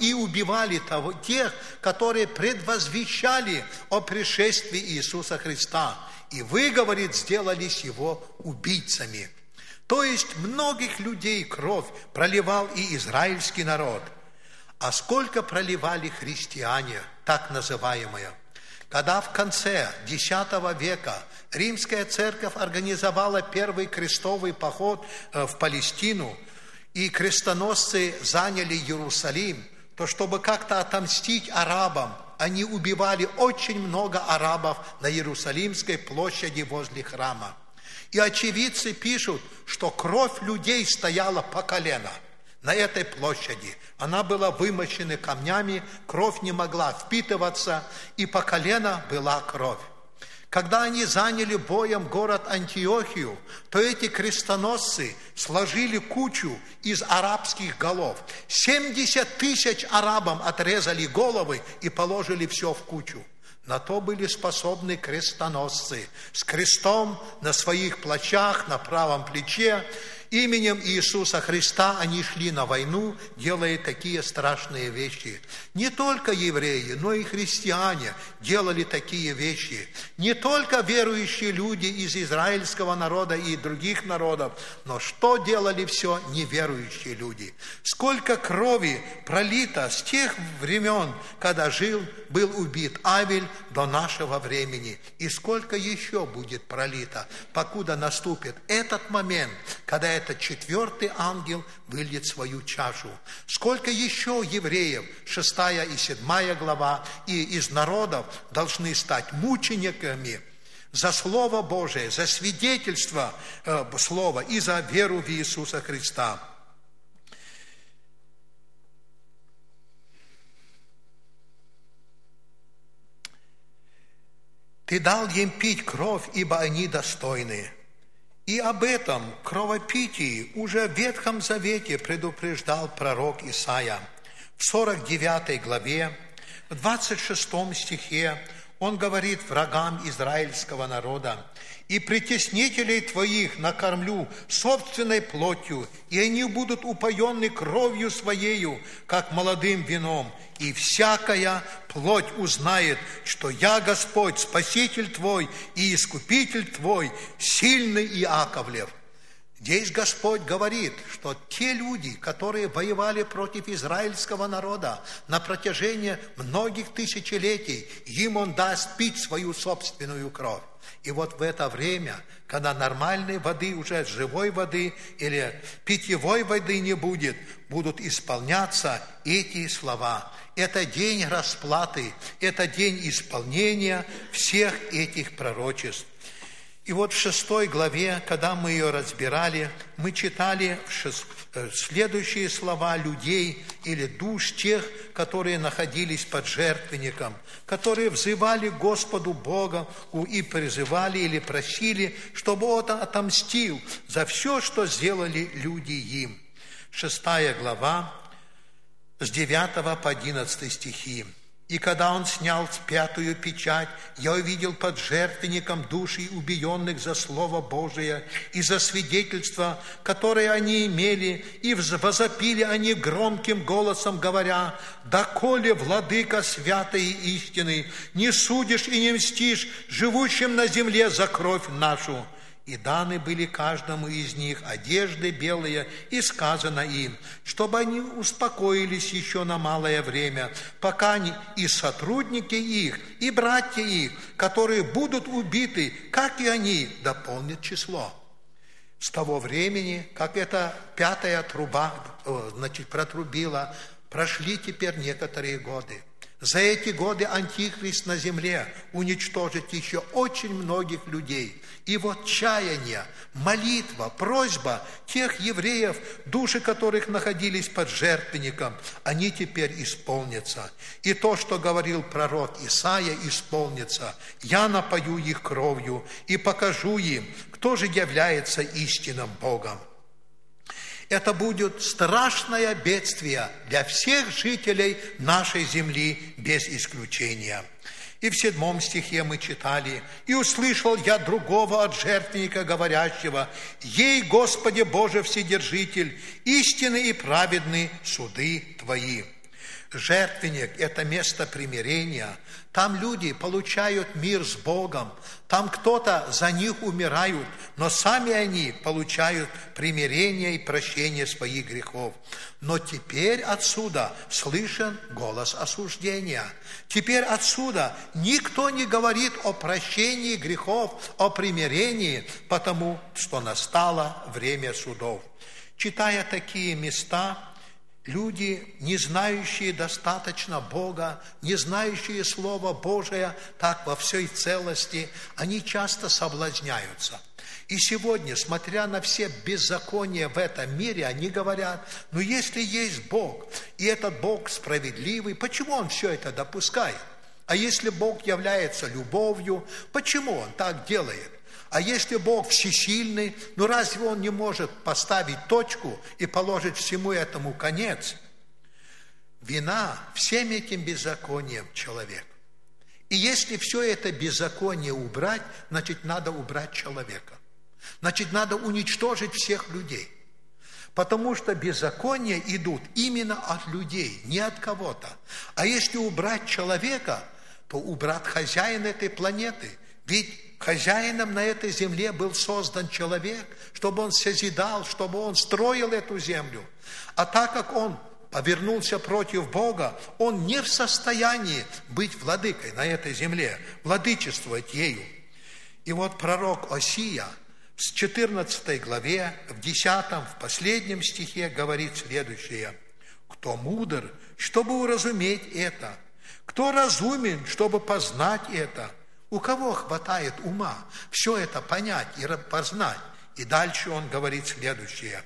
тех, которые предвозвещали о пришествии Иисуса Христа. И вы, говорит, сделались его убийцами». То есть многих людей кровь проливал и израильский народ. А сколько проливали христиане, так называемые? Когда в конце X века Римская Церковь организовала первый крестовый поход в Палестину, и крестоносцы заняли Иерусалим, то чтобы как-то отомстить арабам, они убивали очень много арабов на Иерусалимской площади возле храма. И очевидцы пишут, что кровь людей стояла по колено на этой площади. Она была вымощена камнями, кровь не могла впитываться, и по колено была кровь. Когда они заняли боем город Антиохию, то эти крестоносцы сложили кучу из арабских голов. 70 тысяч арабам отрезали головы и положили все в кучу. На то были способны крестоносцы. С крестом на своих плащах, на правом плече. Именем Иисуса Христа они шли на войну, делая такие страшные вещи. Не только евреи, но и христиане делали такие вещи. Не только верующие люди из израильского народа и других народов, но что делали все неверующие люди. Сколько крови пролито с тех времен, когда был убит Авель, до нашего времени. И сколько еще будет пролито, покуда наступит этот момент, когда этот четвертый ангел выльет свою чашу. Сколько еще евреев, 6 и 7 глава, и из народов должны стать мучениками за Слово Божие, за свидетельство Слова и за веру в Иисуса Христа. Ты дал им пить кровь, ибо они достойны. И об этом кровопитии уже в Ветхом Завете предупреждал пророк Исаия. В 49 главе, в 26 стихе он говорит врагам израильского народа: «И притеснителей твоих накормлю собственной плотью, и они будут упоенны кровью своею, как молодым вином, и всякая плоть узнает, что я Господь, Спаситель твой и Искупитель твой, сильный Иаковлев». Здесь Господь говорит, что те люди, которые воевали против израильского народа на протяжении многих тысячелетий, им Он даст пить свою собственную кровь. И вот в это время, когда нормальной воды, уже живой воды или питьевой воды не будет, будут исполняться эти слова. Это день расплаты, это день исполнения всех этих пророчеств. И вот в 6 главе, когда мы ее разбирали, мы читали следующие слова людей или душ тех, которые находились под жертвенником, которые взывали к Господу Богу и призывали или просили, чтобы Он отомстил за все, что сделали люди им. 6 глава, с 9 по 11 стихи. «И когда он снял пятую печать, я увидел под жертвенником души убиенных за Слово Божие и за свидетельство, которое они имели, и возопили они громким голосом, говоря: доколе, владыка святой и истины, не судишь и не мстишь живущим на земле за кровь нашу? И даны были каждому из них одежды белые, и сказано им, чтобы они успокоились еще на малое время, пока и сотрудники их, и братья их, которые будут убиты, как и они, дополнят число». С того времени, как эта пятая труба, протрубила, прошли теперь некоторые годы. За эти годы Антихрист на земле уничтожит еще очень многих людей. И вот чаяние, молитва, просьба тех евреев, души которых находились под жертвенником, они теперь исполнятся. И то, что говорил пророк Исаия, исполнится. «Я напою их кровью и покажу им, кто же является истинным Богом». Это будет страшное бедствие для всех жителей нашей земли без исключения. И в 7 стихе мы читали: «И услышал я другого от жертвенника, говорящего: ей, Господи Боже Вседержитель, истинны и праведны суды Твои». Жертвенник – это место примирения. Там люди получают мир с Богом. Там кто-то за них умирают, но сами они получают примирение и прощение своих грехов. Но теперь отсюда слышен голос осуждения. Теперь отсюда никто не говорит о прощении грехов, о примирении, потому что настало время судов. Читая такие места, люди, не знающие достаточно Бога, не знающие Слово Божие так во всей целости, они часто соблазняются. И сегодня, смотря на все беззакония в этом мире, они говорят: ну если есть Бог, и этот Бог справедливый, почему Он все это допускает? А если Бог является любовью, почему Он так делает? А если Бог всесильный, ну разве Он не может поставить точку и положить всему этому конец? Вина всем этим беззаконием человек. И если все это беззаконие убрать, значит, надо убрать человека. Значит, надо уничтожить всех людей. Потому что беззакония идут именно от людей, не от кого-то. А если убрать человека, то убрать хозяина этой планеты. Ведь хозяином на этой земле был создан человек, чтобы он созидал, чтобы он строил эту землю. А так как он повернулся против Бога, он не в состоянии быть владыкой на этой земле, владычествовать ею. И вот пророк Осия в 14 главе, в 10, в последнем стихе говорит следующее: «Кто мудр, чтобы уразуметь это? Кто разумен, чтобы познать это? У кого хватает ума все это понять и познать?» И дальше он говорит следующее: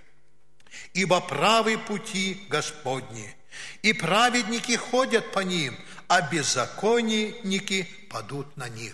«Ибо правы пути Господни, и праведники ходят по ним, а беззаконники падут на них».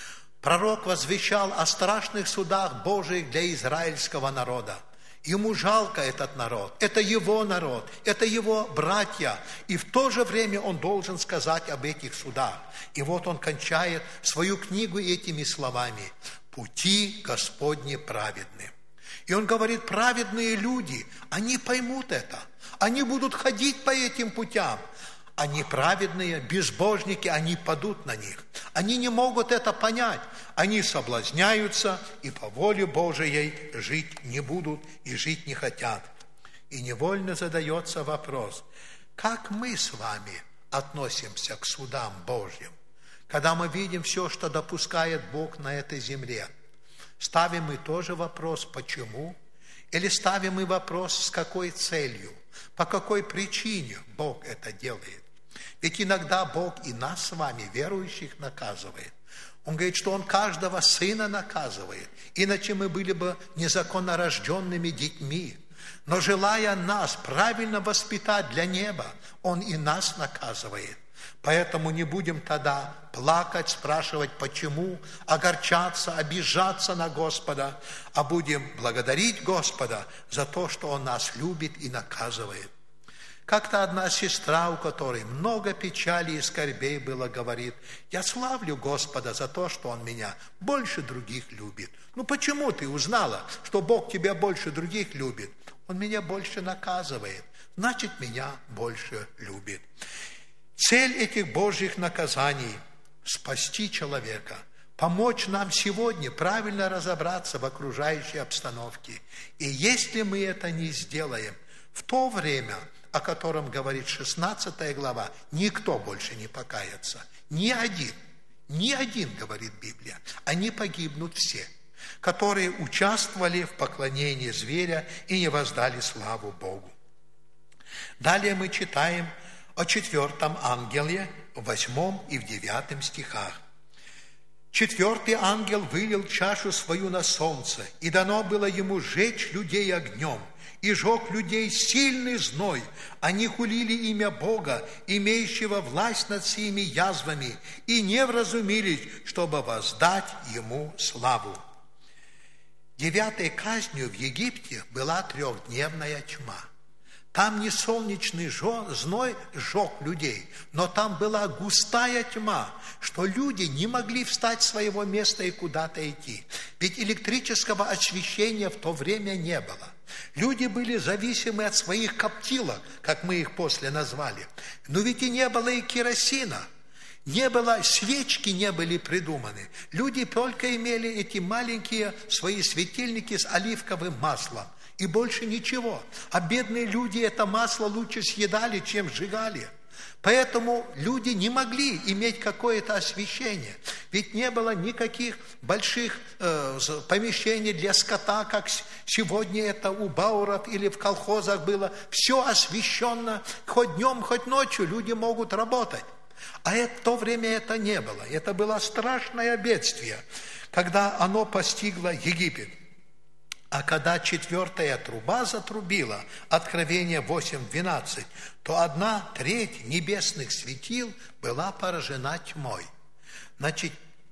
Пророк возвещал о страшных судах Божиих для израильского народа. Ему жалко этот народ, это его народ, это его братья. И в то же время он должен сказать об этих судах. И вот он кончает свою книгу этими словами: «Пути Господни праведны». И он говорит: праведные люди, они поймут это, они будут ходить по этим путям. А неправедные, безбожники, они падут на них. Они не могут это понять. Они соблазняются и по воле Божией жить не будут и жить не хотят. И невольно задается вопрос: как мы с вами относимся к судам Божьим, когда мы видим все, что допускает Бог на этой земле? Ставим мы тоже вопрос «почему?» или ставим мы вопрос «с какой целью?» По какой причине Бог это делает? Ведь иногда Бог и нас с вами, верующих, наказывает. Он говорит, что Он каждого сына наказывает, иначе мы были бы незаконно рожденными детьми. Но желая нас правильно воспитать для неба, Он и нас наказывает. Поэтому не будем тогда плакать, спрашивать почему, огорчаться, обижаться на Господа, а будем благодарить Господа за то, что Он нас любит и наказывает. Как-то одна сестра, у которой много печали и скорбей было, говорит: «Я славлю Господа за то, что Он меня больше других любит». Ну почему ты узнала, что Бог тебя больше других любит? Он меня больше наказывает, значит, меня больше любит. Цель этих Божьих наказаний – спасти человека, помочь нам сегодня правильно разобраться в окружающей обстановке. И если мы это не сделаем, в то время, о котором говорит 16 глава, никто больше не покается. Ни один, говорит Библия. Они погибнут все, которые участвовали в поклонении зверя и не воздали славу Богу. Далее мы читаем о 4-м ангеле в 8 и в 9 стихах. «4-й ангел вылил чашу свою на солнце, и дано было ему сжечь людей огнем, и жег людей сильный зной. Они хулили имя Бога, имеющего власть над сими язвами, и не вразумились, чтобы воздать ему славу». 9-й казнью в Египте была 3-дневная тьма. Там не солнечный зной сжег людей, но там была густая тьма, что люди не могли встать с своего места и куда-то идти. Ведь электрического освещения в то время не было. Люди были зависимы от своих коптилок, как мы их после назвали. Но ведь и не было и керосина. Не было, свечки не были придуманы. Люди только имели эти маленькие свои светильники с оливковым маслом. И больше ничего. А бедные люди это масло лучше съедали, чем сжигали. Поэтому люди не могли иметь какое-то освещение. Ведь Ведь не было никаких больших помещений для скота, как сегодня это у бауэров или в колхозах было. Все освещенно, хоть днем, хоть ночью люди могут работать. А в то время это не было. Это было страшное бедствие, когда оно постигло Египет. А когда 4-я труба затрубила, Откровение 8:12, то 1/3 небесных светил была поражена тьмой. Значит,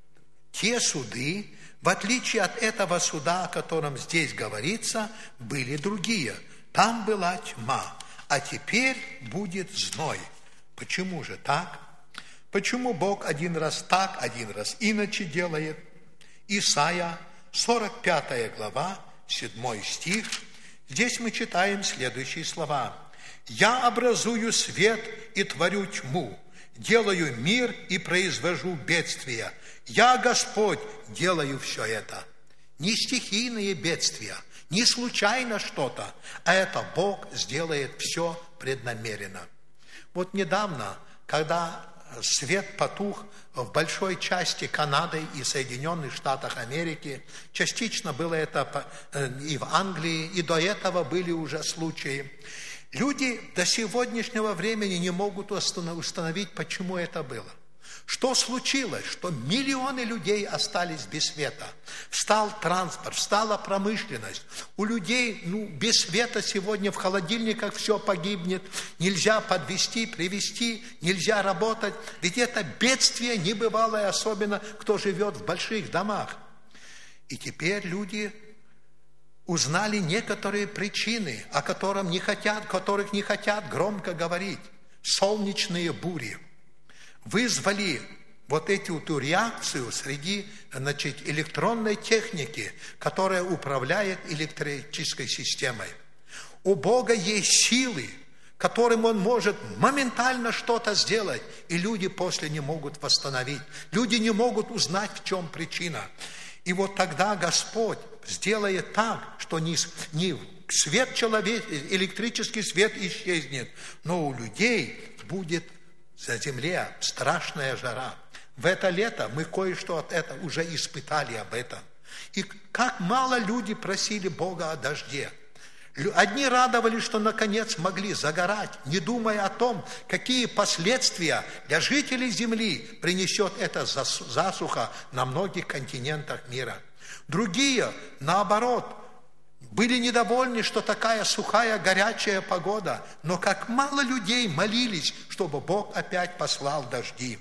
те суды, в отличие от этого суда, о котором здесь говорится, были другие. Там была тьма, а теперь будет зной. Почему же так? Почему Бог один раз так, один раз иначе делает? Исайя, 45 глава, 7 стих. Здесь мы читаем следующие слова. «Я образую свет и творю тьму, делаю мир и произвожу бедствия. Я, Господь, делаю все это». Не стихийные бедствия, не случайно что-то, а это Бог сделает все преднамеренно. Вот недавно, когда свет потух в большой части Канады и Соединенных Штатов Америки, частично было это и в Англии, и до этого были уже случаи. Люди до сегодняшнего времени не могут установить, почему это было. Что случилось, что миллионы людей остались без света? Встал транспорт, встала промышленность. У людей, без света сегодня в холодильниках все погибнет. Нельзя подвезти, привезти, нельзя работать. Ведь это бедствие небывалое, особенно кто живет в больших домах. И теперь люди узнали некоторые причины, о которых не хотят громко говорить. Солнечные бури вызвали эту реакцию среди электронной техники, которая управляет электрической системой. У Бога есть силы, которым Он может моментально что-то сделать, и люди после не могут восстановить. Люди не могут узнать, в чем причина. И вот тогда Господь сделает так, что не свет электрический свет исчезнет, но у людей будет за земле страшная жара. В это лето мы кое-что от этого уже испытали об этом. И как мало люди просили Бога о дожде. Одни радовались, что наконец могли загорать, не думая о том, какие последствия для жителей земли принесет эта засуха на многих континентах мира. Другие, наоборот, были недовольны, что такая сухая, горячая погода, но как мало людей молились, чтобы Бог опять послал дожди.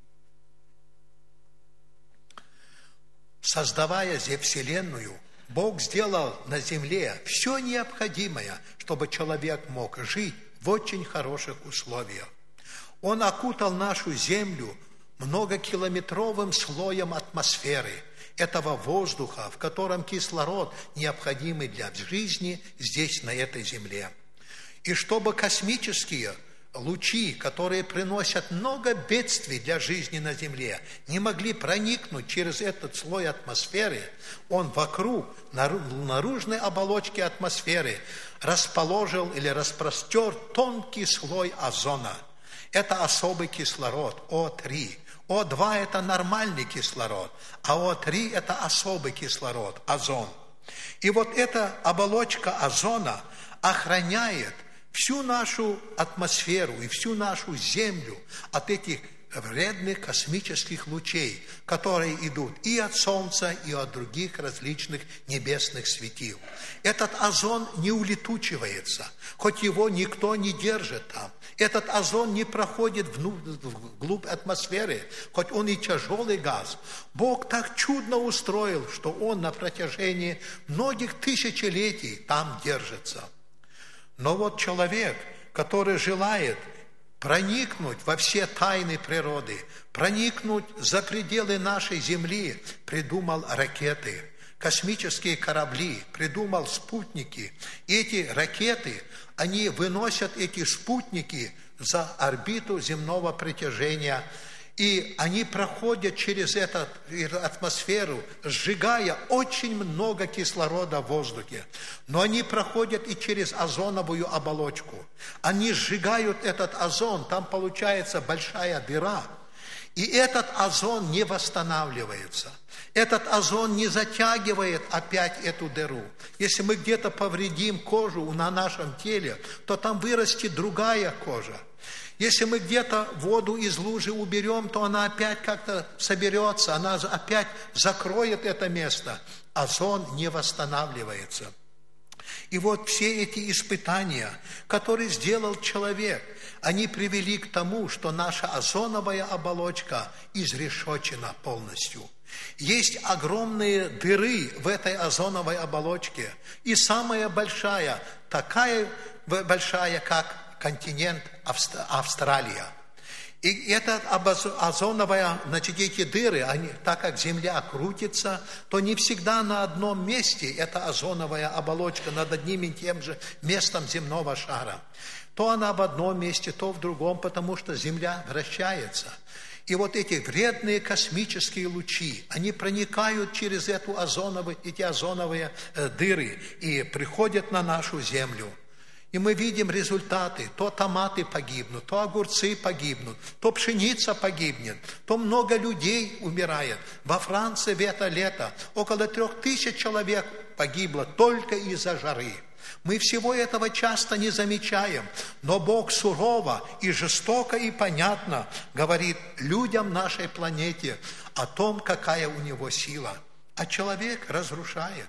Создавая Вселенную, Бог сделал на земле все необходимое, чтобы человек мог жить в очень хороших условиях. Он окутал нашу землю многокилометровым слоем атмосферы, этого воздуха, в котором кислород необходимый для жизни здесь, на этой земле. И чтобы космические лучи, которые приносят много бедствий для жизни на земле, не могли проникнуть через этот слой атмосферы, он вокруг наружной оболочки атмосферы расположил или распростер тонкий слой озона. Это особый кислород, О3. О2 – это нормальный кислород, а О3 – это особый кислород, озон. И вот эта оболочка озона охраняет всю нашу атмосферу и всю нашу Землю от этих вредных космических лучей, которые идут и от Солнца, и от других различных небесных светил. Этот озон не улетучивается, хоть его никто не держит там. Этот озон не проходит вглубь атмосферы, хоть он и тяжелый газ. Бог так чудно устроил, что он на протяжении многих тысячелетий там держится. Но вот человек, который желает проникнуть во все тайны природы, проникнуть за пределы нашей Земли, придумал ракеты, космические корабли, придумал спутники. И эти ракеты, они выносят эти спутники за орбиту земного притяжения, и они проходят через эту атмосферу, сжигая очень много кислорода в воздухе. Но они проходят и через озоновую оболочку. Они сжигают этот озон, там получается большая дыра. И этот озон не восстанавливается. Этот озон не затягивает опять эту дыру. Если мы где-то повредим кожу на нашем теле, то там вырастет другая кожа. Если мы где-то воду из лужи уберем, то она опять как-то соберется, она опять закроет это место. Озон не восстанавливается. И вот все эти испытания, которые сделал человек, они привели к тому, что наша озоновая оболочка изрешечена полностью. Есть огромные дыры в этой озоновой оболочке. И самая большая, такая большая, как континент Австралия. И эта озоновая, значит, эти дыры, они, так как Земля крутится, то не всегда на одном месте эта озоновая оболочка над одним и тем же местом земного шара. То она в одном месте, то в другом, потому что Земля вращается. И вот эти вредные космические лучи, они проникают через эти озоновые дыры и приходят на нашу Землю. И мы видим результаты. То томаты погибнут, то огурцы погибнут, то пшеница погибнет, то много людей умирает. Во Франции в это лето около 3000 человек погибло только из-за жары. Мы всего этого часто не замечаем, но Бог сурово и жестоко и понятно говорит людям нашей планете о том, какая у него сила. А человек разрушает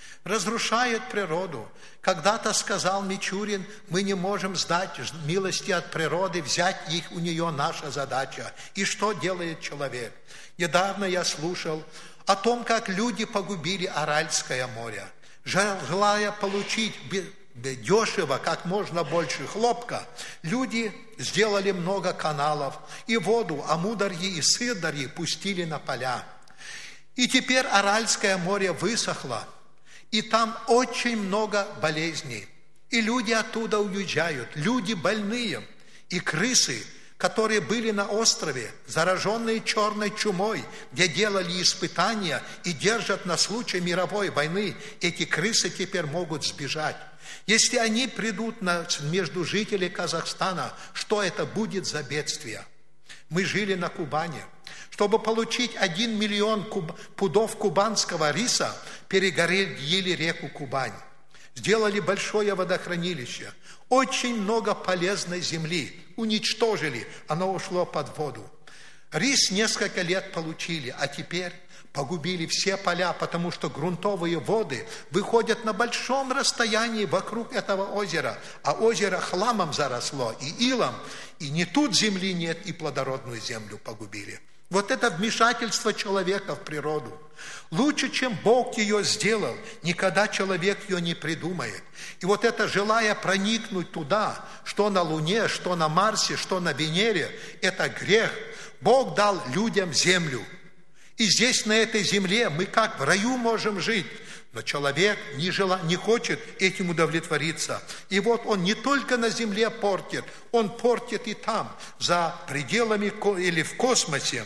природу. Когда-то сказал Мичурин, мы не можем сдать милости от природы, взять их у нее наша задача. И что делает человек? Недавно я слушал о том, как люди погубили Аральское море. Желая получить дешево, как можно больше хлопка, люди сделали много каналов, и воду Амударьи и Сырдарьи пустили на поля. И теперь Аральское море высохло, и там очень много болезней. И люди оттуда уезжают, люди больные, и крысы, которые были на острове, зараженные черной чумой, где делали испытания и держат на случай мировой войны, эти крысы теперь могут сбежать. Если они придут между жителей Казахстана, что это будет за бедствие? Мы жили на Кубани. Чтобы получить 1 миллион пудов кубанского риса, перегорели реку Кубань. Сделали большое водохранилище. Очень много полезной земли уничтожили, оно ушло под воду. Рис несколько лет получили, а теперь погубили все поля, потому что грунтовые воды выходят на большом расстоянии вокруг этого озера, а озеро хламом заросло и илом, и ни тут земли нет, и плодородную землю погубили. Вот это вмешательство человека в природу. Лучше, чем Бог ее сделал, никогда человек ее не придумает. И вот это, желая проникнуть туда, что на Луне, что на Марсе, что на Венере, это грех. Бог дал людям землю. И здесь, на этой земле, мы как в раю можем жить. Но человек не хочет этим удовлетвориться. И вот он не только на земле портит, он портит и там, за пределами или в космосе.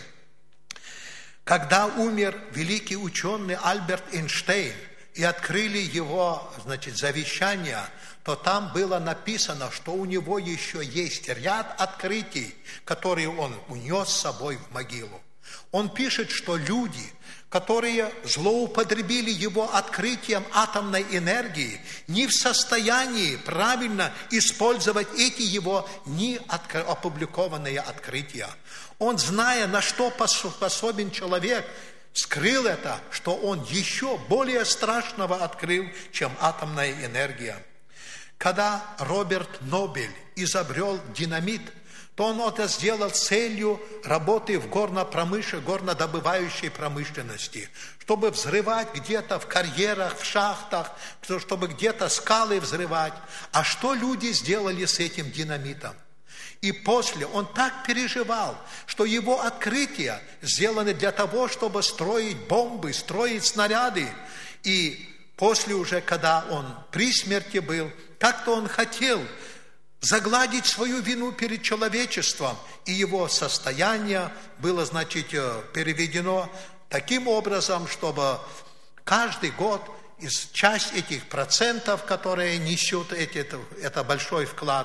Когда умер великий ученый Альберт Эйнштейн, и открыли его, завещание, то там было написано, что у него еще есть ряд открытий, которые он унес с собой в могилу. Он пишет, что люди, которые злоупотребили его открытием атомной энергии, не в состоянии правильно использовать эти его неопубликованные открытия. Он, зная, на что способен человек, скрыл это, что он еще более страшного открыл, чем атомная энергия. Когда Роберт Нобель изобрел динамит, то он это сделал целью работы в горнодобывающей промышленности, чтобы взрывать где-то в карьерах, в шахтах, чтобы где-то скалы взрывать. А что люди сделали с этим динамитом? И после он так переживал, что его открытия сделаны для того, чтобы строить бомбы, строить снаряды. И после уже, когда он при смерти был, как-то он хотел загладить свою вину перед человечеством, и его состояние было, переведено таким образом, чтобы каждый год часть этих процентов, которые несут это большой вклад,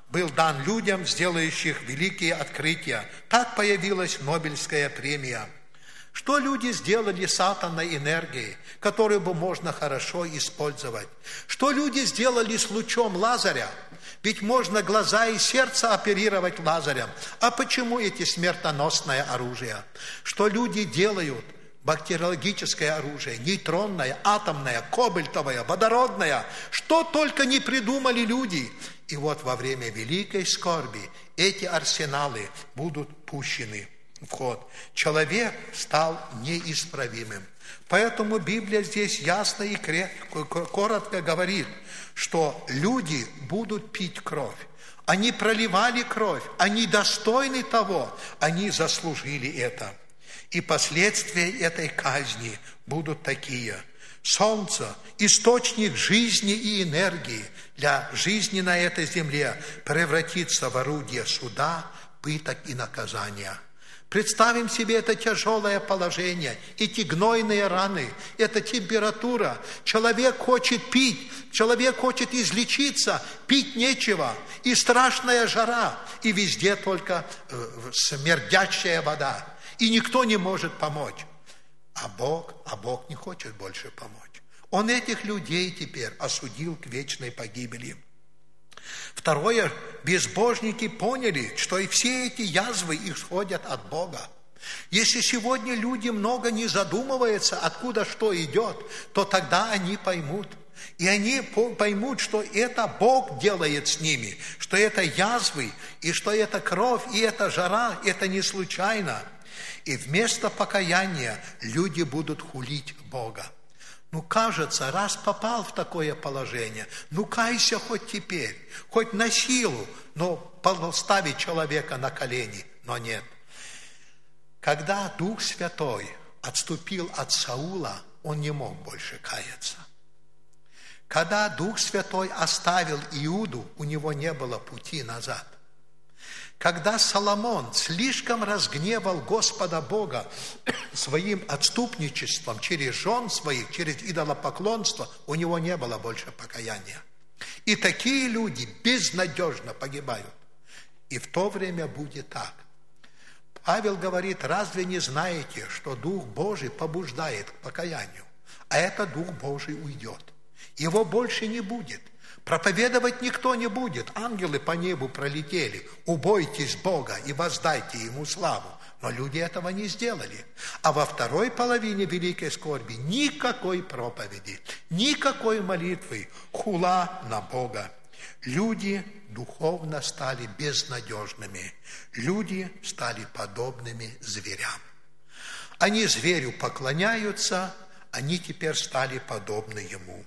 был дан людям, сделающих великие открытия. Так появилась Нобелевская премия. Что люди сделали с атомной энергией, которую бы можно хорошо использовать? Что люди сделали с лучом Лазаря? Ведь можно глаза и сердце оперировать лазером. А почему эти смертоносное оружие? Что люди делают? Бактериологическое оружие, нейтронное, атомное, кобальтовое, водородное. Что только не придумали люди. И вот во время великой скорби эти арсеналы будут пущены в ход. Человек стал неисправимым. Поэтому Библия здесь ясно и коротко говорит, что люди будут пить кровь. Они проливали кровь, они достойны того, они заслужили это. И последствия этой казни будут такие. Солнце, источник жизни и энергии для жизни на этой земле, превратится в орудие суда, пыток и наказания. Представим себе это тяжелое положение, эти гнойные раны, эта температура. Человек хочет пить, человек хочет излечиться, пить нечего. И страшная жара, и везде только смердящая вода. И никто не может помочь. А Бог не хочет больше помочь. Он этих людей теперь осудил к вечной погибели. Второе, безбожники поняли, что и все эти язвы исходят от Бога. Если сегодня люди много не задумываются, откуда что идет, то тогда они поймут. И они поймут, что это Бог делает с ними, что это язвы, и что это кровь, и это жара, это не случайно. И вместо покаяния люди будут хулить Бога. Кажется, раз попал в такое положение, кайся хоть теперь, хоть на силу, но поставить человека на колени, но нет. Когда Дух Святой отступил от Саула, он не мог больше каяться. Когда Дух Святой оставил Иуду, у него не было пути назад. Когда Соломон слишком разгневал Господа Бога своим отступничеством через жен своих, через идолопоклонство, у него не было больше покаяния. И такие люди безнадежно погибают. И в то время будет так. Павел говорит, разве не знаете, что Дух Божий побуждает к покаянию, а этот Дух Божий уйдет. Его больше не будет. Проповедовать никто не будет. Ангелы по небу пролетели. Убойтесь Бога и воздайте Ему славу. Но люди этого не сделали. А во второй половине великой скорби никакой проповеди, никакой молитвы, хула на Бога. Люди духовно стали безнадежными. Люди стали подобными зверям. Они зверю поклоняются, они теперь стали подобны ему.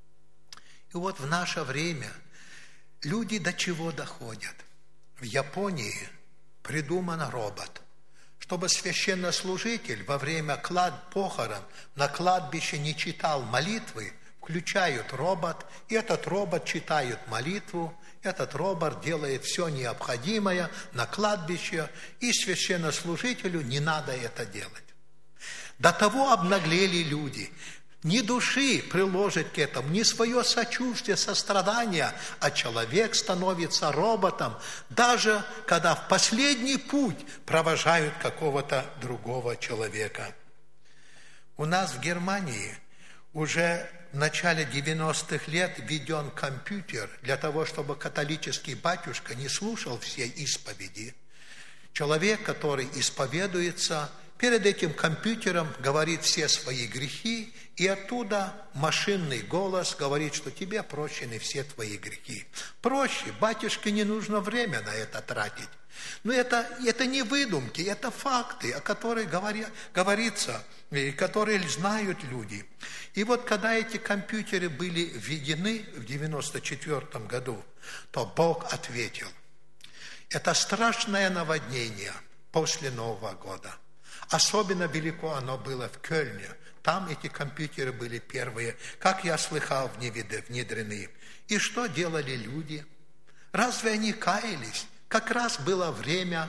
И вот в наше время люди до чего доходят? В Японии придуман робот, чтобы священнослужитель во время похорон на кладбище не читал молитвы, включают робот, и этот робот читает молитву, этот робот делает все необходимое на кладбище, и священнослужителю не надо это делать. До того обнаглели люди. Ни души приложит к этому, ни свое сочувствие, сострадание, а человек становится роботом, даже когда в последний путь провожают какого-то другого человека. У нас в Германии уже в начале 90-х лет введен компьютер для того, чтобы католический батюшка не слушал все исповеди. Человек, который исповедуется, перед этим компьютером говорит все свои грехи, и оттуда машинный голос говорит, что тебе прощены все твои грехи. Проще, батюшке не нужно время на это тратить. Но это не выдумки, это факты, о которых говорится, и которые знают люди. И вот когда эти компьютеры были введены в 1994 году, то Бог ответил. Это страшное наводнение после Нового года. Особенно велико оно было в Кёльне. Там эти компьютеры были первые, как я слыхал, внедрены. И что делали люди? Разве они каялись? Как раз было время,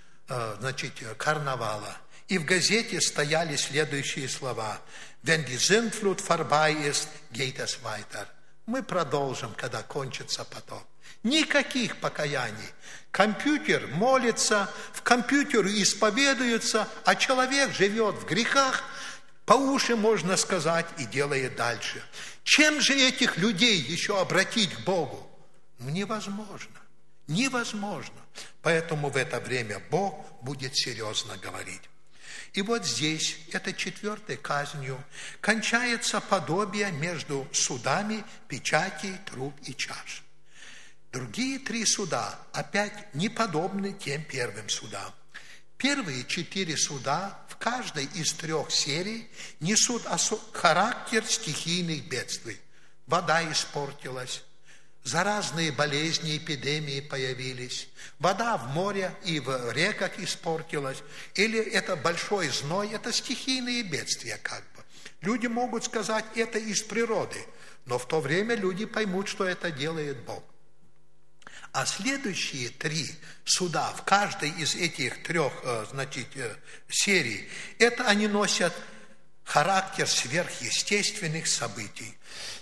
карнавала. И в газете стояли следующие слова. «Wenn die Sintflut vorbei ist, geht es weiter». Мы продолжим, когда кончится потоп. Никаких покаяний. Компьютер молится, в компьютере исповедуется, а человек живет в грехах, по уши, можно сказать, и делает дальше. Чем же этих людей еще обратить к Богу? Невозможно. Невозможно. Поэтому в это время Бог будет серьезно говорить. И вот здесь, это 4-й казнью, кончается подобие между судами печатей, труб и чаш. Другие 3 суда опять не подобны тем первым судам. Первые 4 суда в каждой из 3 серий несут характер стихийных бедствий. Вода испортилась, заразные болезни, эпидемии появились, вода в море и в реках испортилась, или это большой зной, это стихийные бедствия как бы. Люди могут сказать, это из природы, но в то время люди поймут, что это делает Бог. А следующие 3 суда в каждой из этих 3, серий, это они носят характер сверхъестественных событий.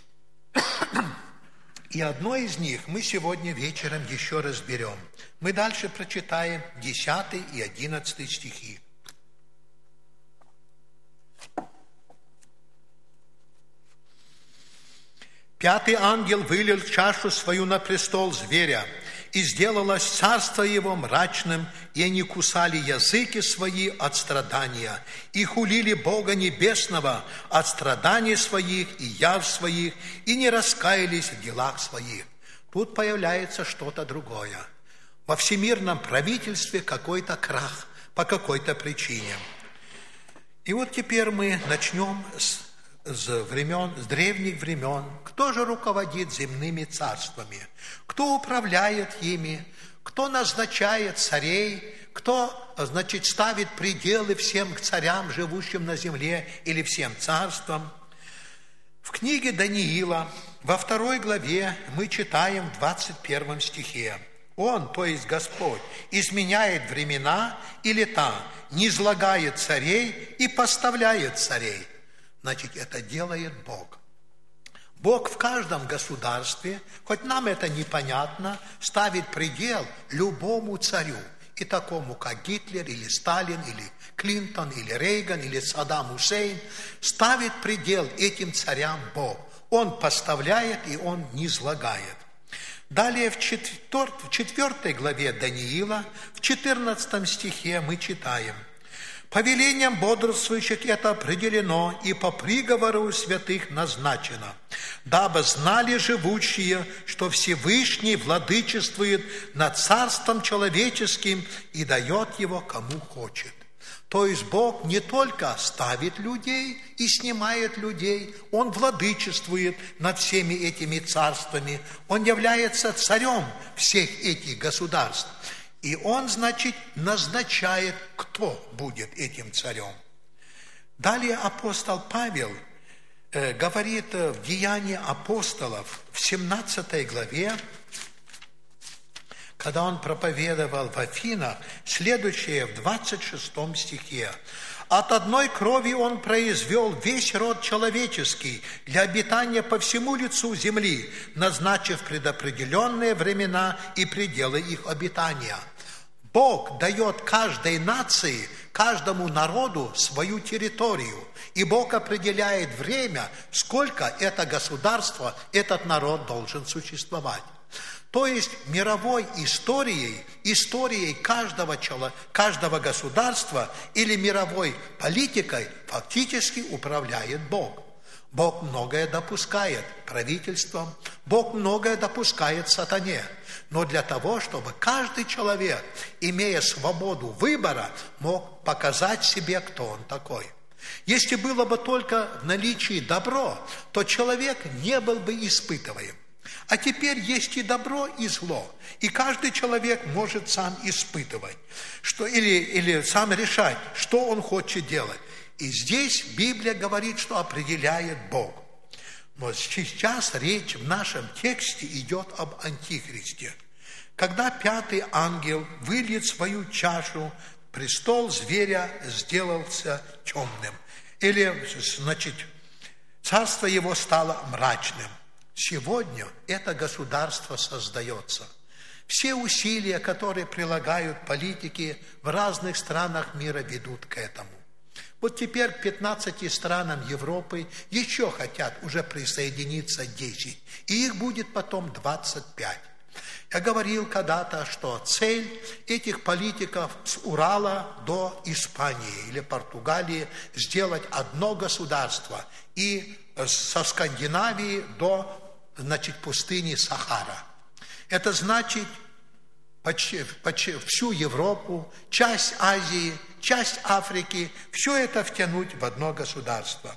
И одно из них мы сегодня вечером еще разберем. Мы дальше прочитаем 10 и 11 стихи. «Пятый ангел вылил чашу свою на престол зверя, и сделалось царство его мрачным, и они кусали языки свои от страдания, и хулили Бога Небесного от страданий своих и язв своих, и не раскаялись в делах своих». Тут появляется что-то другое. Во всемирном правительстве какой-то крах по какой-то причине. И вот теперь мы начнем с древних времен. Кто же руководит земными царствами? Кто управляет ими? Кто назначает царей? Кто, ставит пределы всем царям, живущим на земле, или всем царствам? В книге Даниила, во 2 главе, мы читаем в 21 стихе. Он, то есть Господь, изменяет времена и лета, низлагает царей и поставляет царей. Значит, это делает Бог. Бог в каждом государстве, хоть нам это непонятно, ставит предел любому царю. И такому, как Гитлер, или Сталин, или Клинтон, или Рейган, или Саддам Хусейн, ставит предел этим царям Бог. Он поставляет, и он низлагает. Далее в 4 главе Даниила, в 14 стихе мы читаем: «Повелением бодрствующих это определено, и по приговору святых назначено, дабы знали живущие, что Всевышний владычествует над царством человеческим и дает его кому хочет». То есть Бог не только ставит людей и снимает людей, Он владычествует над всеми этими царствами, Он является царем всех этих государств. И Он, назначает, кто будет этим царем. Далее апостол Павел говорит в Деянии апостолов в 17 главе, когда он проповедовал в Афинах, следующее в 26 стихе. «От одной крови Он произвел весь род человеческий для обитания по всему лицу земли, назначив предопределенные времена и пределы их обитания». Бог дает каждой нации, каждому народу свою территорию. И Бог определяет время, сколько это государство, этот народ должен существовать. То есть мировой историей каждого государства или мировой политикой фактически управляет Бог. Бог многое допускает правительствам, Бог многое допускает сатане. Но для того, чтобы каждый человек, имея свободу выбора, мог показать себе, кто он такой. Если было бы только в наличии добро, то человек не был бы испытываем. А теперь есть и добро, и зло. И каждый человек может сам испытывать, или сам решать, что он хочет делать. И здесь Библия говорит, что определяет Бог. Но сейчас речь в нашем тексте идет об Антихристе. Когда 5-й ангел выльет свою чашу, престол зверя сделался темным. Или, царство его стало мрачным. сегодня это государство создается. Все усилия, которые прилагают политики в разных странах мира, ведут к этому. Вот теперь 15 странам Европы еще хотят уже присоединиться 10, и их будет потом 25. Я говорил когда-то, что цель этих политиков с Урала до Испании или Португалии сделать одно государство, и со Скандинавии до, пустыни Сахара. Это значит всю Европу, часть Азии, часть Африки, все это втянуть в одно государство.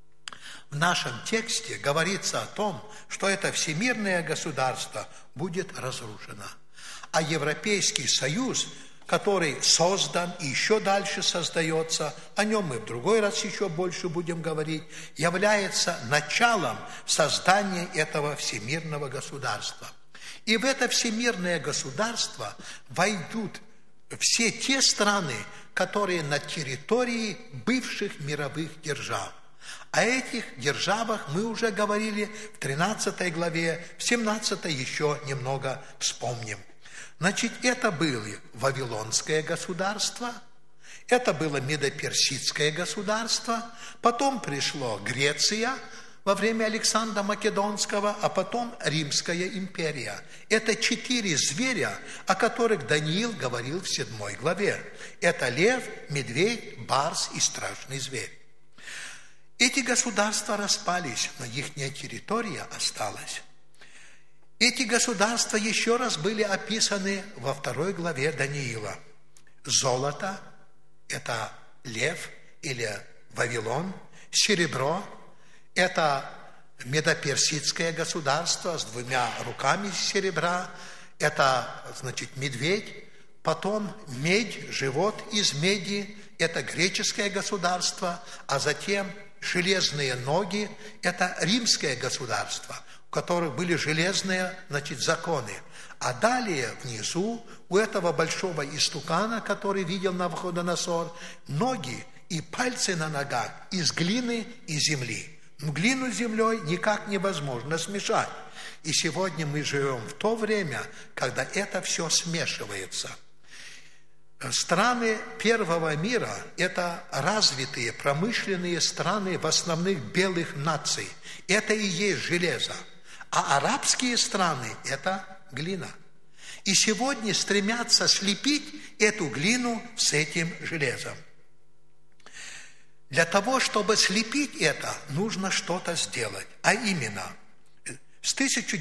В нашем тексте говорится о том, что это всемирное государство будет разрушено. А Европейский Союз, который создан и еще дальше создается, о нем мы в другой раз еще больше будем говорить, является началом создания этого всемирного государства. И в это всемирное государство войдут все те страны, которые на территории бывших мировых держав. О этих державах мы уже говорили в 13 главе, в 17 еще немного вспомним. Это было Вавилонское государство, это было Медоперсидское государство, потом пришло Греция во время Александра Македонского, а потом Римская империя. Это 4 зверя, о которых Даниил говорил в 7 главе. Это лев, медведь, барс и страшный зверь. Эти государства распались, но их территория осталась. Эти государства еще раз были описаны во 2 главе Даниила. Золото – это лев или Вавилон, серебро – это Медоперсидское государство с 2 руками серебра, это, медведь, потом медь, живот из меди, это греческое государство, а затем железные ноги, это римское государство, у которых были железные, законы. А далее внизу у этого большого истукана, который видел Навуходоносор, ноги и пальцы на ногах из глины и земли. Глину с землей никак невозможно смешать. И сегодня мы живем в то время, когда это все смешивается. Страны первого мира – это развитые промышленные страны в основных белых наций. Это и есть железо. А арабские страны – это глина. И сегодня стремятся слепить эту глину с этим железом. Для того, чтобы слепить это, нужно что-то сделать. А именно, с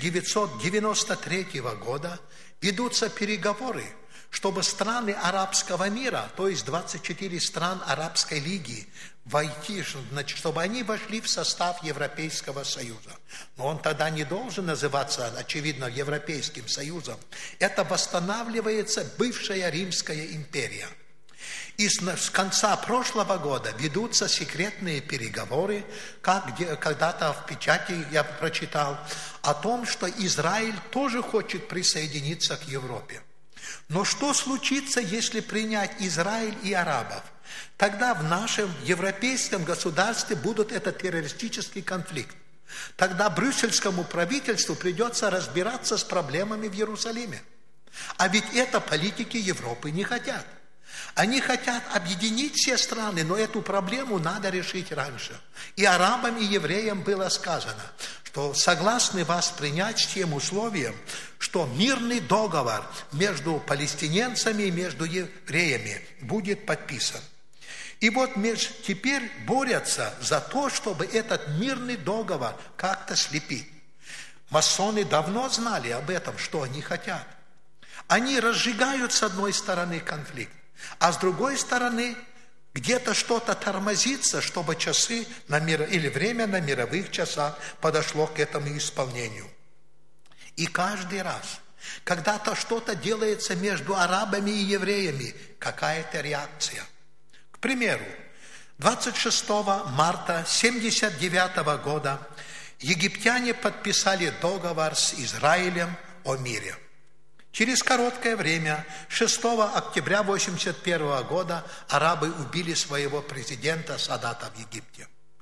1993 года ведутся переговоры, чтобы страны арабского мира, то есть 24 стран Арабской лиги, войти, чтобы они вошли в состав Европейского Союза. Но он тогда не должен называться, очевидно, Европейским Союзом. Это восстанавливается бывшая Римская империя. И с конца прошлого года ведутся секретные переговоры, когда-то в печати я прочитал, о том, что Израиль тоже хочет присоединиться к Европе. Но что случится, если принять Израиль и арабов? Тогда в нашем европейском государстве будет этот террористический конфликт. Тогда брюссельскому правительству придется разбираться с проблемами в Иерусалиме. А ведь это политики Европы не хотят. Они хотят объединить все страны, но эту проблему надо решить раньше. И арабам, и евреям было сказано, что согласны вас принять с тем условием, что мирный договор между палестиненцами и между евреями будет подписан. И вот теперь борются за то, чтобы этот мирный договор как-то слепить. Масоны давно знали об этом, что они хотят. Они разжигают с одной стороны конфликт, а с другой стороны где-то что-то тормозится, чтобы часы или время на мировых часах подошло к этому исполнению. И каждый раз, когда-то что-то делается между арабами и евреями, какая-то реакция. К примеру, 26 марта 1979 года египтяне подписали договор с Израилем о мире. Через короткое время, 6 октября 1981 года, арабы убили своего президента Садата в Египте.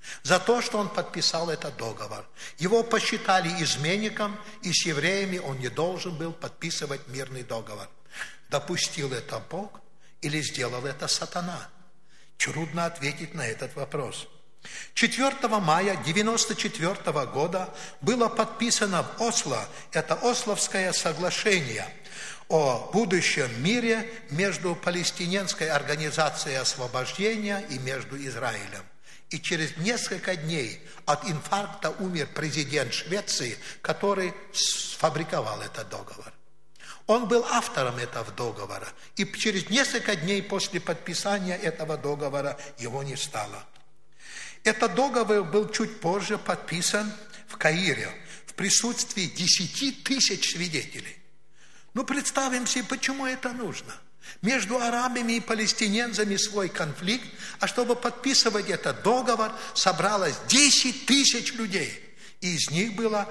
за то, что он подписал этот договор. Его посчитали изменником, и с евреями он не должен был подписывать мирный договор. Допустил это Бог или сделал это сатана? Трудно ответить на этот вопрос. 4 мая 1994 года было подписано в Осло, это Ословское соглашение о будущем мире между Палестинской организацией освобождения и между Израилем. И через несколько дней от инфаркта умер президент Швеции, который сфабриковал этот договор. Он был автором этого договора, и через несколько дней после подписания этого договора его не стало. Этот договор был чуть позже подписан в Каире в присутствии 10 тысяч свидетелей. Ну, представим себе, почему это нужно. Между арабами и палестинянцами свой конфликт, а чтобы подписывать этот договор, собралось 10 тысяч людей. И из них было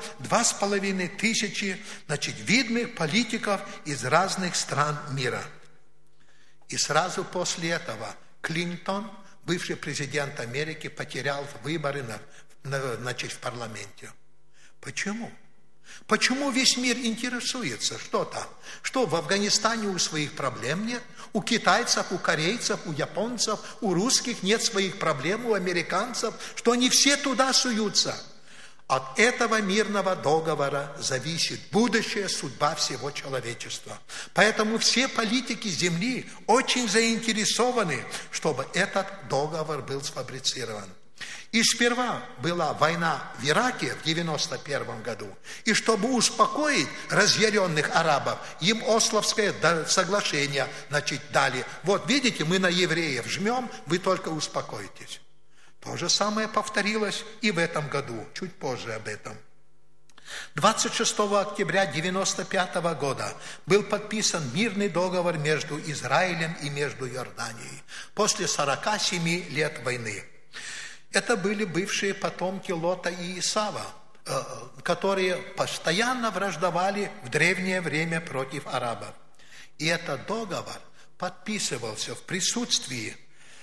2500, видных политиков из разных стран мира. И сразу после этого Клинтон, бывший президент Америки, потерял выборы в парламенте. Почему? Почему весь мир интересуется? Что там? Что в Афганистане у своих проблем нет? У китайцев, у корейцев, у японцев, у русских нет своих проблем, у американцев? Что они все туда суются? От этого мирного договора зависит будущая судьба всего человечества. Поэтому все политики Земли очень заинтересованы, чтобы этот договор был сфабрицирован. И сперва была война в Ираке в 1991 году, и чтобы успокоить разъяренных арабов, им Ословское соглашение дали. Вот видите, мы на евреев жмем, вы только успокойтесь. То же самое повторилось и в этом году, чуть позже об этом. 26 октября 1995 года был подписан мирный договор между Израилем и между Иорданией после 47 лет войны. Это были бывшие потомки Лота и Исава, которые постоянно враждовали в древнее время против арабов. И этот договор подписывался в присутствии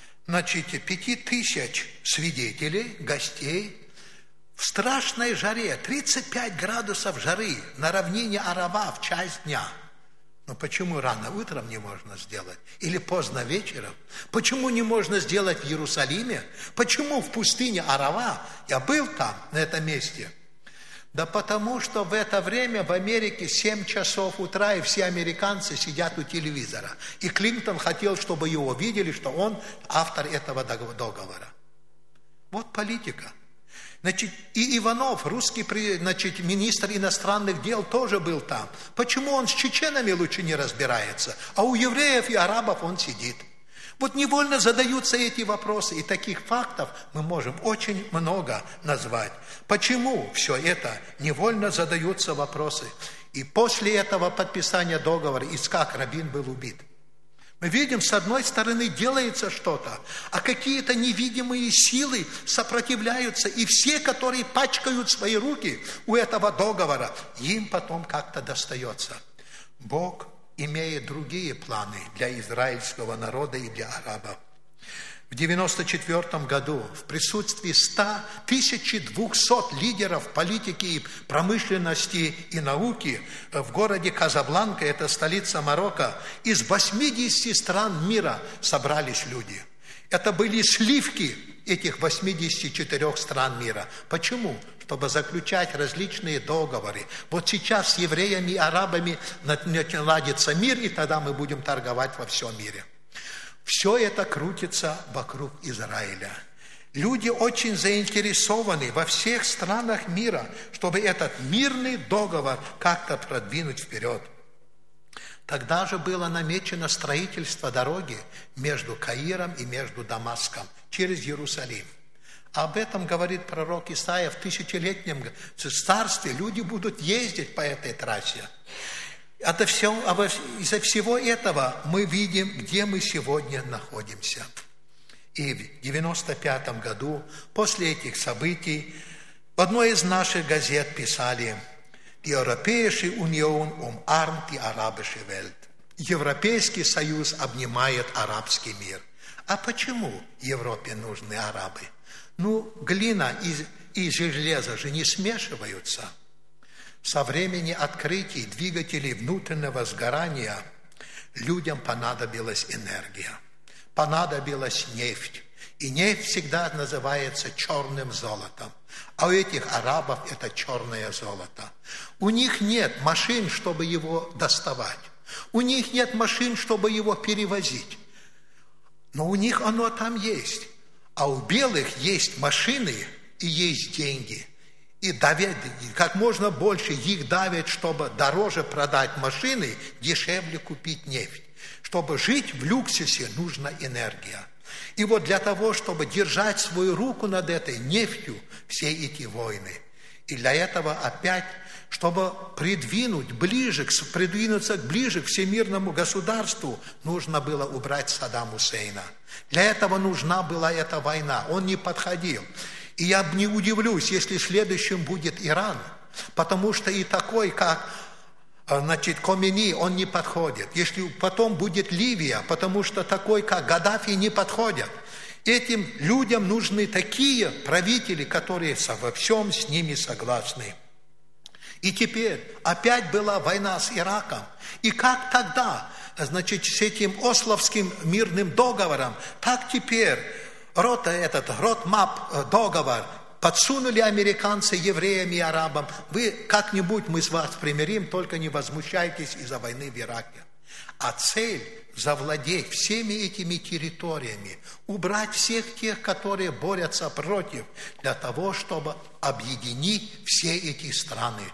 5000 свидетелей, гостей, в страшной жаре, 35 градусов жары на равнине Арава в час дня. Но почему рано утром не можно сделать? Или поздно вечером? Почему не можно сделать в Иерусалиме? Почему в пустыне Арава? Я был там, на этом месте. Да потому что в это время в Америке 7 часов утра, и все американцы сидят у телевизора. И Клинтон хотел, чтобы его видели, что он автор этого договора. Вот политика. И Иванов, русский министр иностранных дел, тоже был там. Почему он с чеченами лучше не разбирается, а у евреев и арабов он сидит? Вот невольно задаются эти вопросы, и таких фактов мы можем очень много назвать. Почему все это? Невольно задаются вопросы. И после этого подписания договора Ицхак Рабин был убит. Мы видим, с одной стороны делается что-то, а какие-то невидимые силы сопротивляются, и все, которые пачкают свои руки у этого договора, им потом как-то достается. Бог имеет другие планы для израильского народа и для арабов. В 1994 году в присутствии 1200 лидеров политики, промышленности и науки в городе Казабланка, это столица Марокко, из 80 стран мира собрались люди. Это были сливки этих 84 стран мира. Почему? Чтобы заключать различные договоры. Вот сейчас с евреями и арабами наладится мир, и тогда мы будем торговать во всем мире. Все это крутится вокруг Израиля. Люди очень заинтересованы во всех странах мира, чтобы этот мирный договор как-то продвинуть вперед. Тогда же было намечено строительство дороги между Каиром и между Дамаском через Иерусалим. Об этом говорит пророк Исаия: в тысячелетнем царстве люди будут ездить по этой трассе. Из-за всего этого мы видим, где мы сегодня находимся. И в 1995 году, после этих событий, в одной из наших газет писали: «Die Europäische Union umarmt die arabische Welt». Европейский Союз обнимает арабский мир. А почему Европе нужны арабы? Глина и железо же не смешиваются. Со времени открытий двигателей внутреннего сгорания людям понадобилась энергия, понадобилась нефть. И нефть всегда называется черным золотом. А у этих арабов это черное золото. У них нет машин, чтобы его доставать. У них нет машин, чтобы его перевозить. Но у них оно там есть. А у белых есть машины и есть деньги. И давят, как можно больше их давят, чтобы дороже продать машины, дешевле купить нефть. Чтобы жить в люксе, нужна энергия. И вот для того, чтобы держать свою руку над этой нефтью, все эти войны. И для этого опять, чтобы придвинуться ближе к всемирному государству, нужно было убрать Саддама Хусейна. Для этого нужна была эта война. Он не подходил. И я не удивлюсь, если следующим будет Иран, потому что и такой, как Хомейни, он не подходит. Если потом будет Ливия, потому что такой, как Гаддафи, не подходит. Этим людям нужны такие правители, которые во всем с ними согласны. И теперь опять была война с Ираком. И как тогда, с этим Ословским мирным договором, так теперь Ротмап договор подсунули американцы евреям и арабам. Вы как-нибудь, мы с вас примирим, только не возмущайтесь из-за войны в Ираке. А цель – завладеть всеми этими территориями, убрать всех тех, которые борются против, для того, чтобы объединить все эти страны.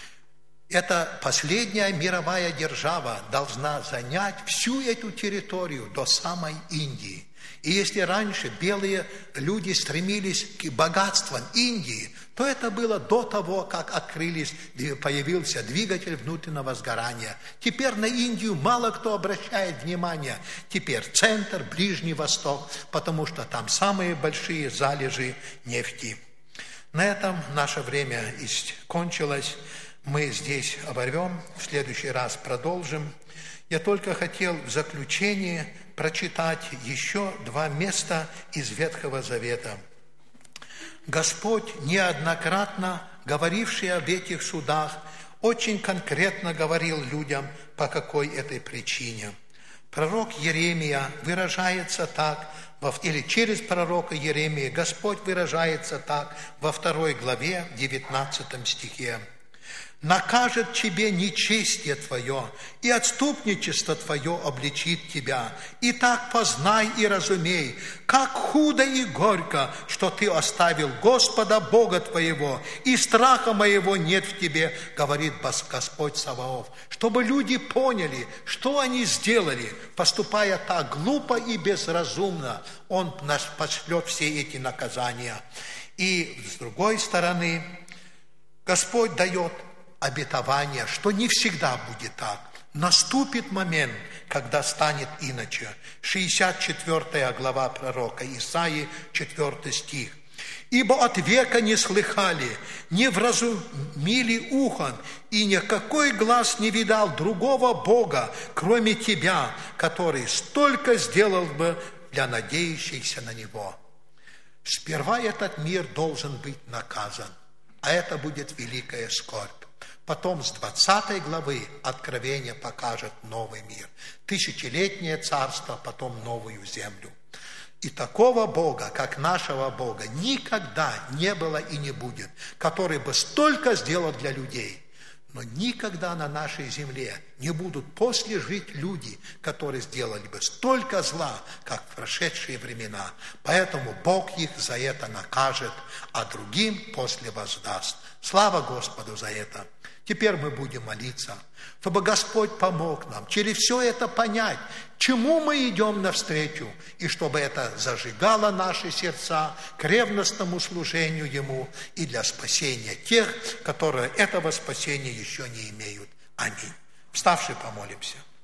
Эта последняя мировая держава должна занять всю эту территорию до самой Индии. И если раньше белые люди стремились к богатствам Индии, то это было до того, как появился двигатель внутреннего сгорания. Теперь на Индию мало кто обращает внимание. Теперь центр, Ближний Восток, потому что там самые большие залежи нефти. На этом наше время кончилось. Мы здесь оборвем, в следующий раз продолжим. Я только хотел в заключение прочитать еще 2 места из Ветхого Завета. Господь, неоднократно говоривший об этих судах, очень конкретно говорил людям, по какой этой причине. Пророк Иеремия выражается так, или через пророка Иеремия Господь выражается так во 2 главе, 19 стихе. «Накажет тебе нечестие твое, и отступничество твое обличит тебя. И так познай и разумей, как худо и горько, что ты оставил Господа Бога твоего, и страха моего нет в тебе, говорит Господь Саваоф». Чтобы люди поняли, что они сделали, поступая так глупо и безразумно, Он нас пошлет все эти наказания. И с другой стороны, Господь дает обетование, что не всегда будет так. Наступит момент, когда станет иначе. 64 глава пророка Исаии, 4 стих. «Ибо от века не слыхали, не вразумили ухом, и никакой глаз не видал другого Бога, кроме Тебя, который столько сделал бы для надеющихся на Него». Сперва этот мир должен быть наказан, а это будет великая скорбь. Потом с 20 главы Откровение покажет новый мир, тысячелетнее царство, потом новую землю. И такого Бога, как нашего Бога, никогда не было и не будет, который бы столько сделал для людей. Но никогда на нашей земле не будут после жить люди, которые сделали бы столько зла, как в прошедшие времена. Поэтому Бог их за это накажет, а другим после воздаст. Слава Господу за это! Теперь мы будем молиться, чтобы Господь помог нам через все это понять, чему мы идем навстречу, и чтобы это зажигало наши сердца к ревностному служению Ему и для спасения тех, которые этого спасения еще не имеют. Аминь. Вставши, помолимся.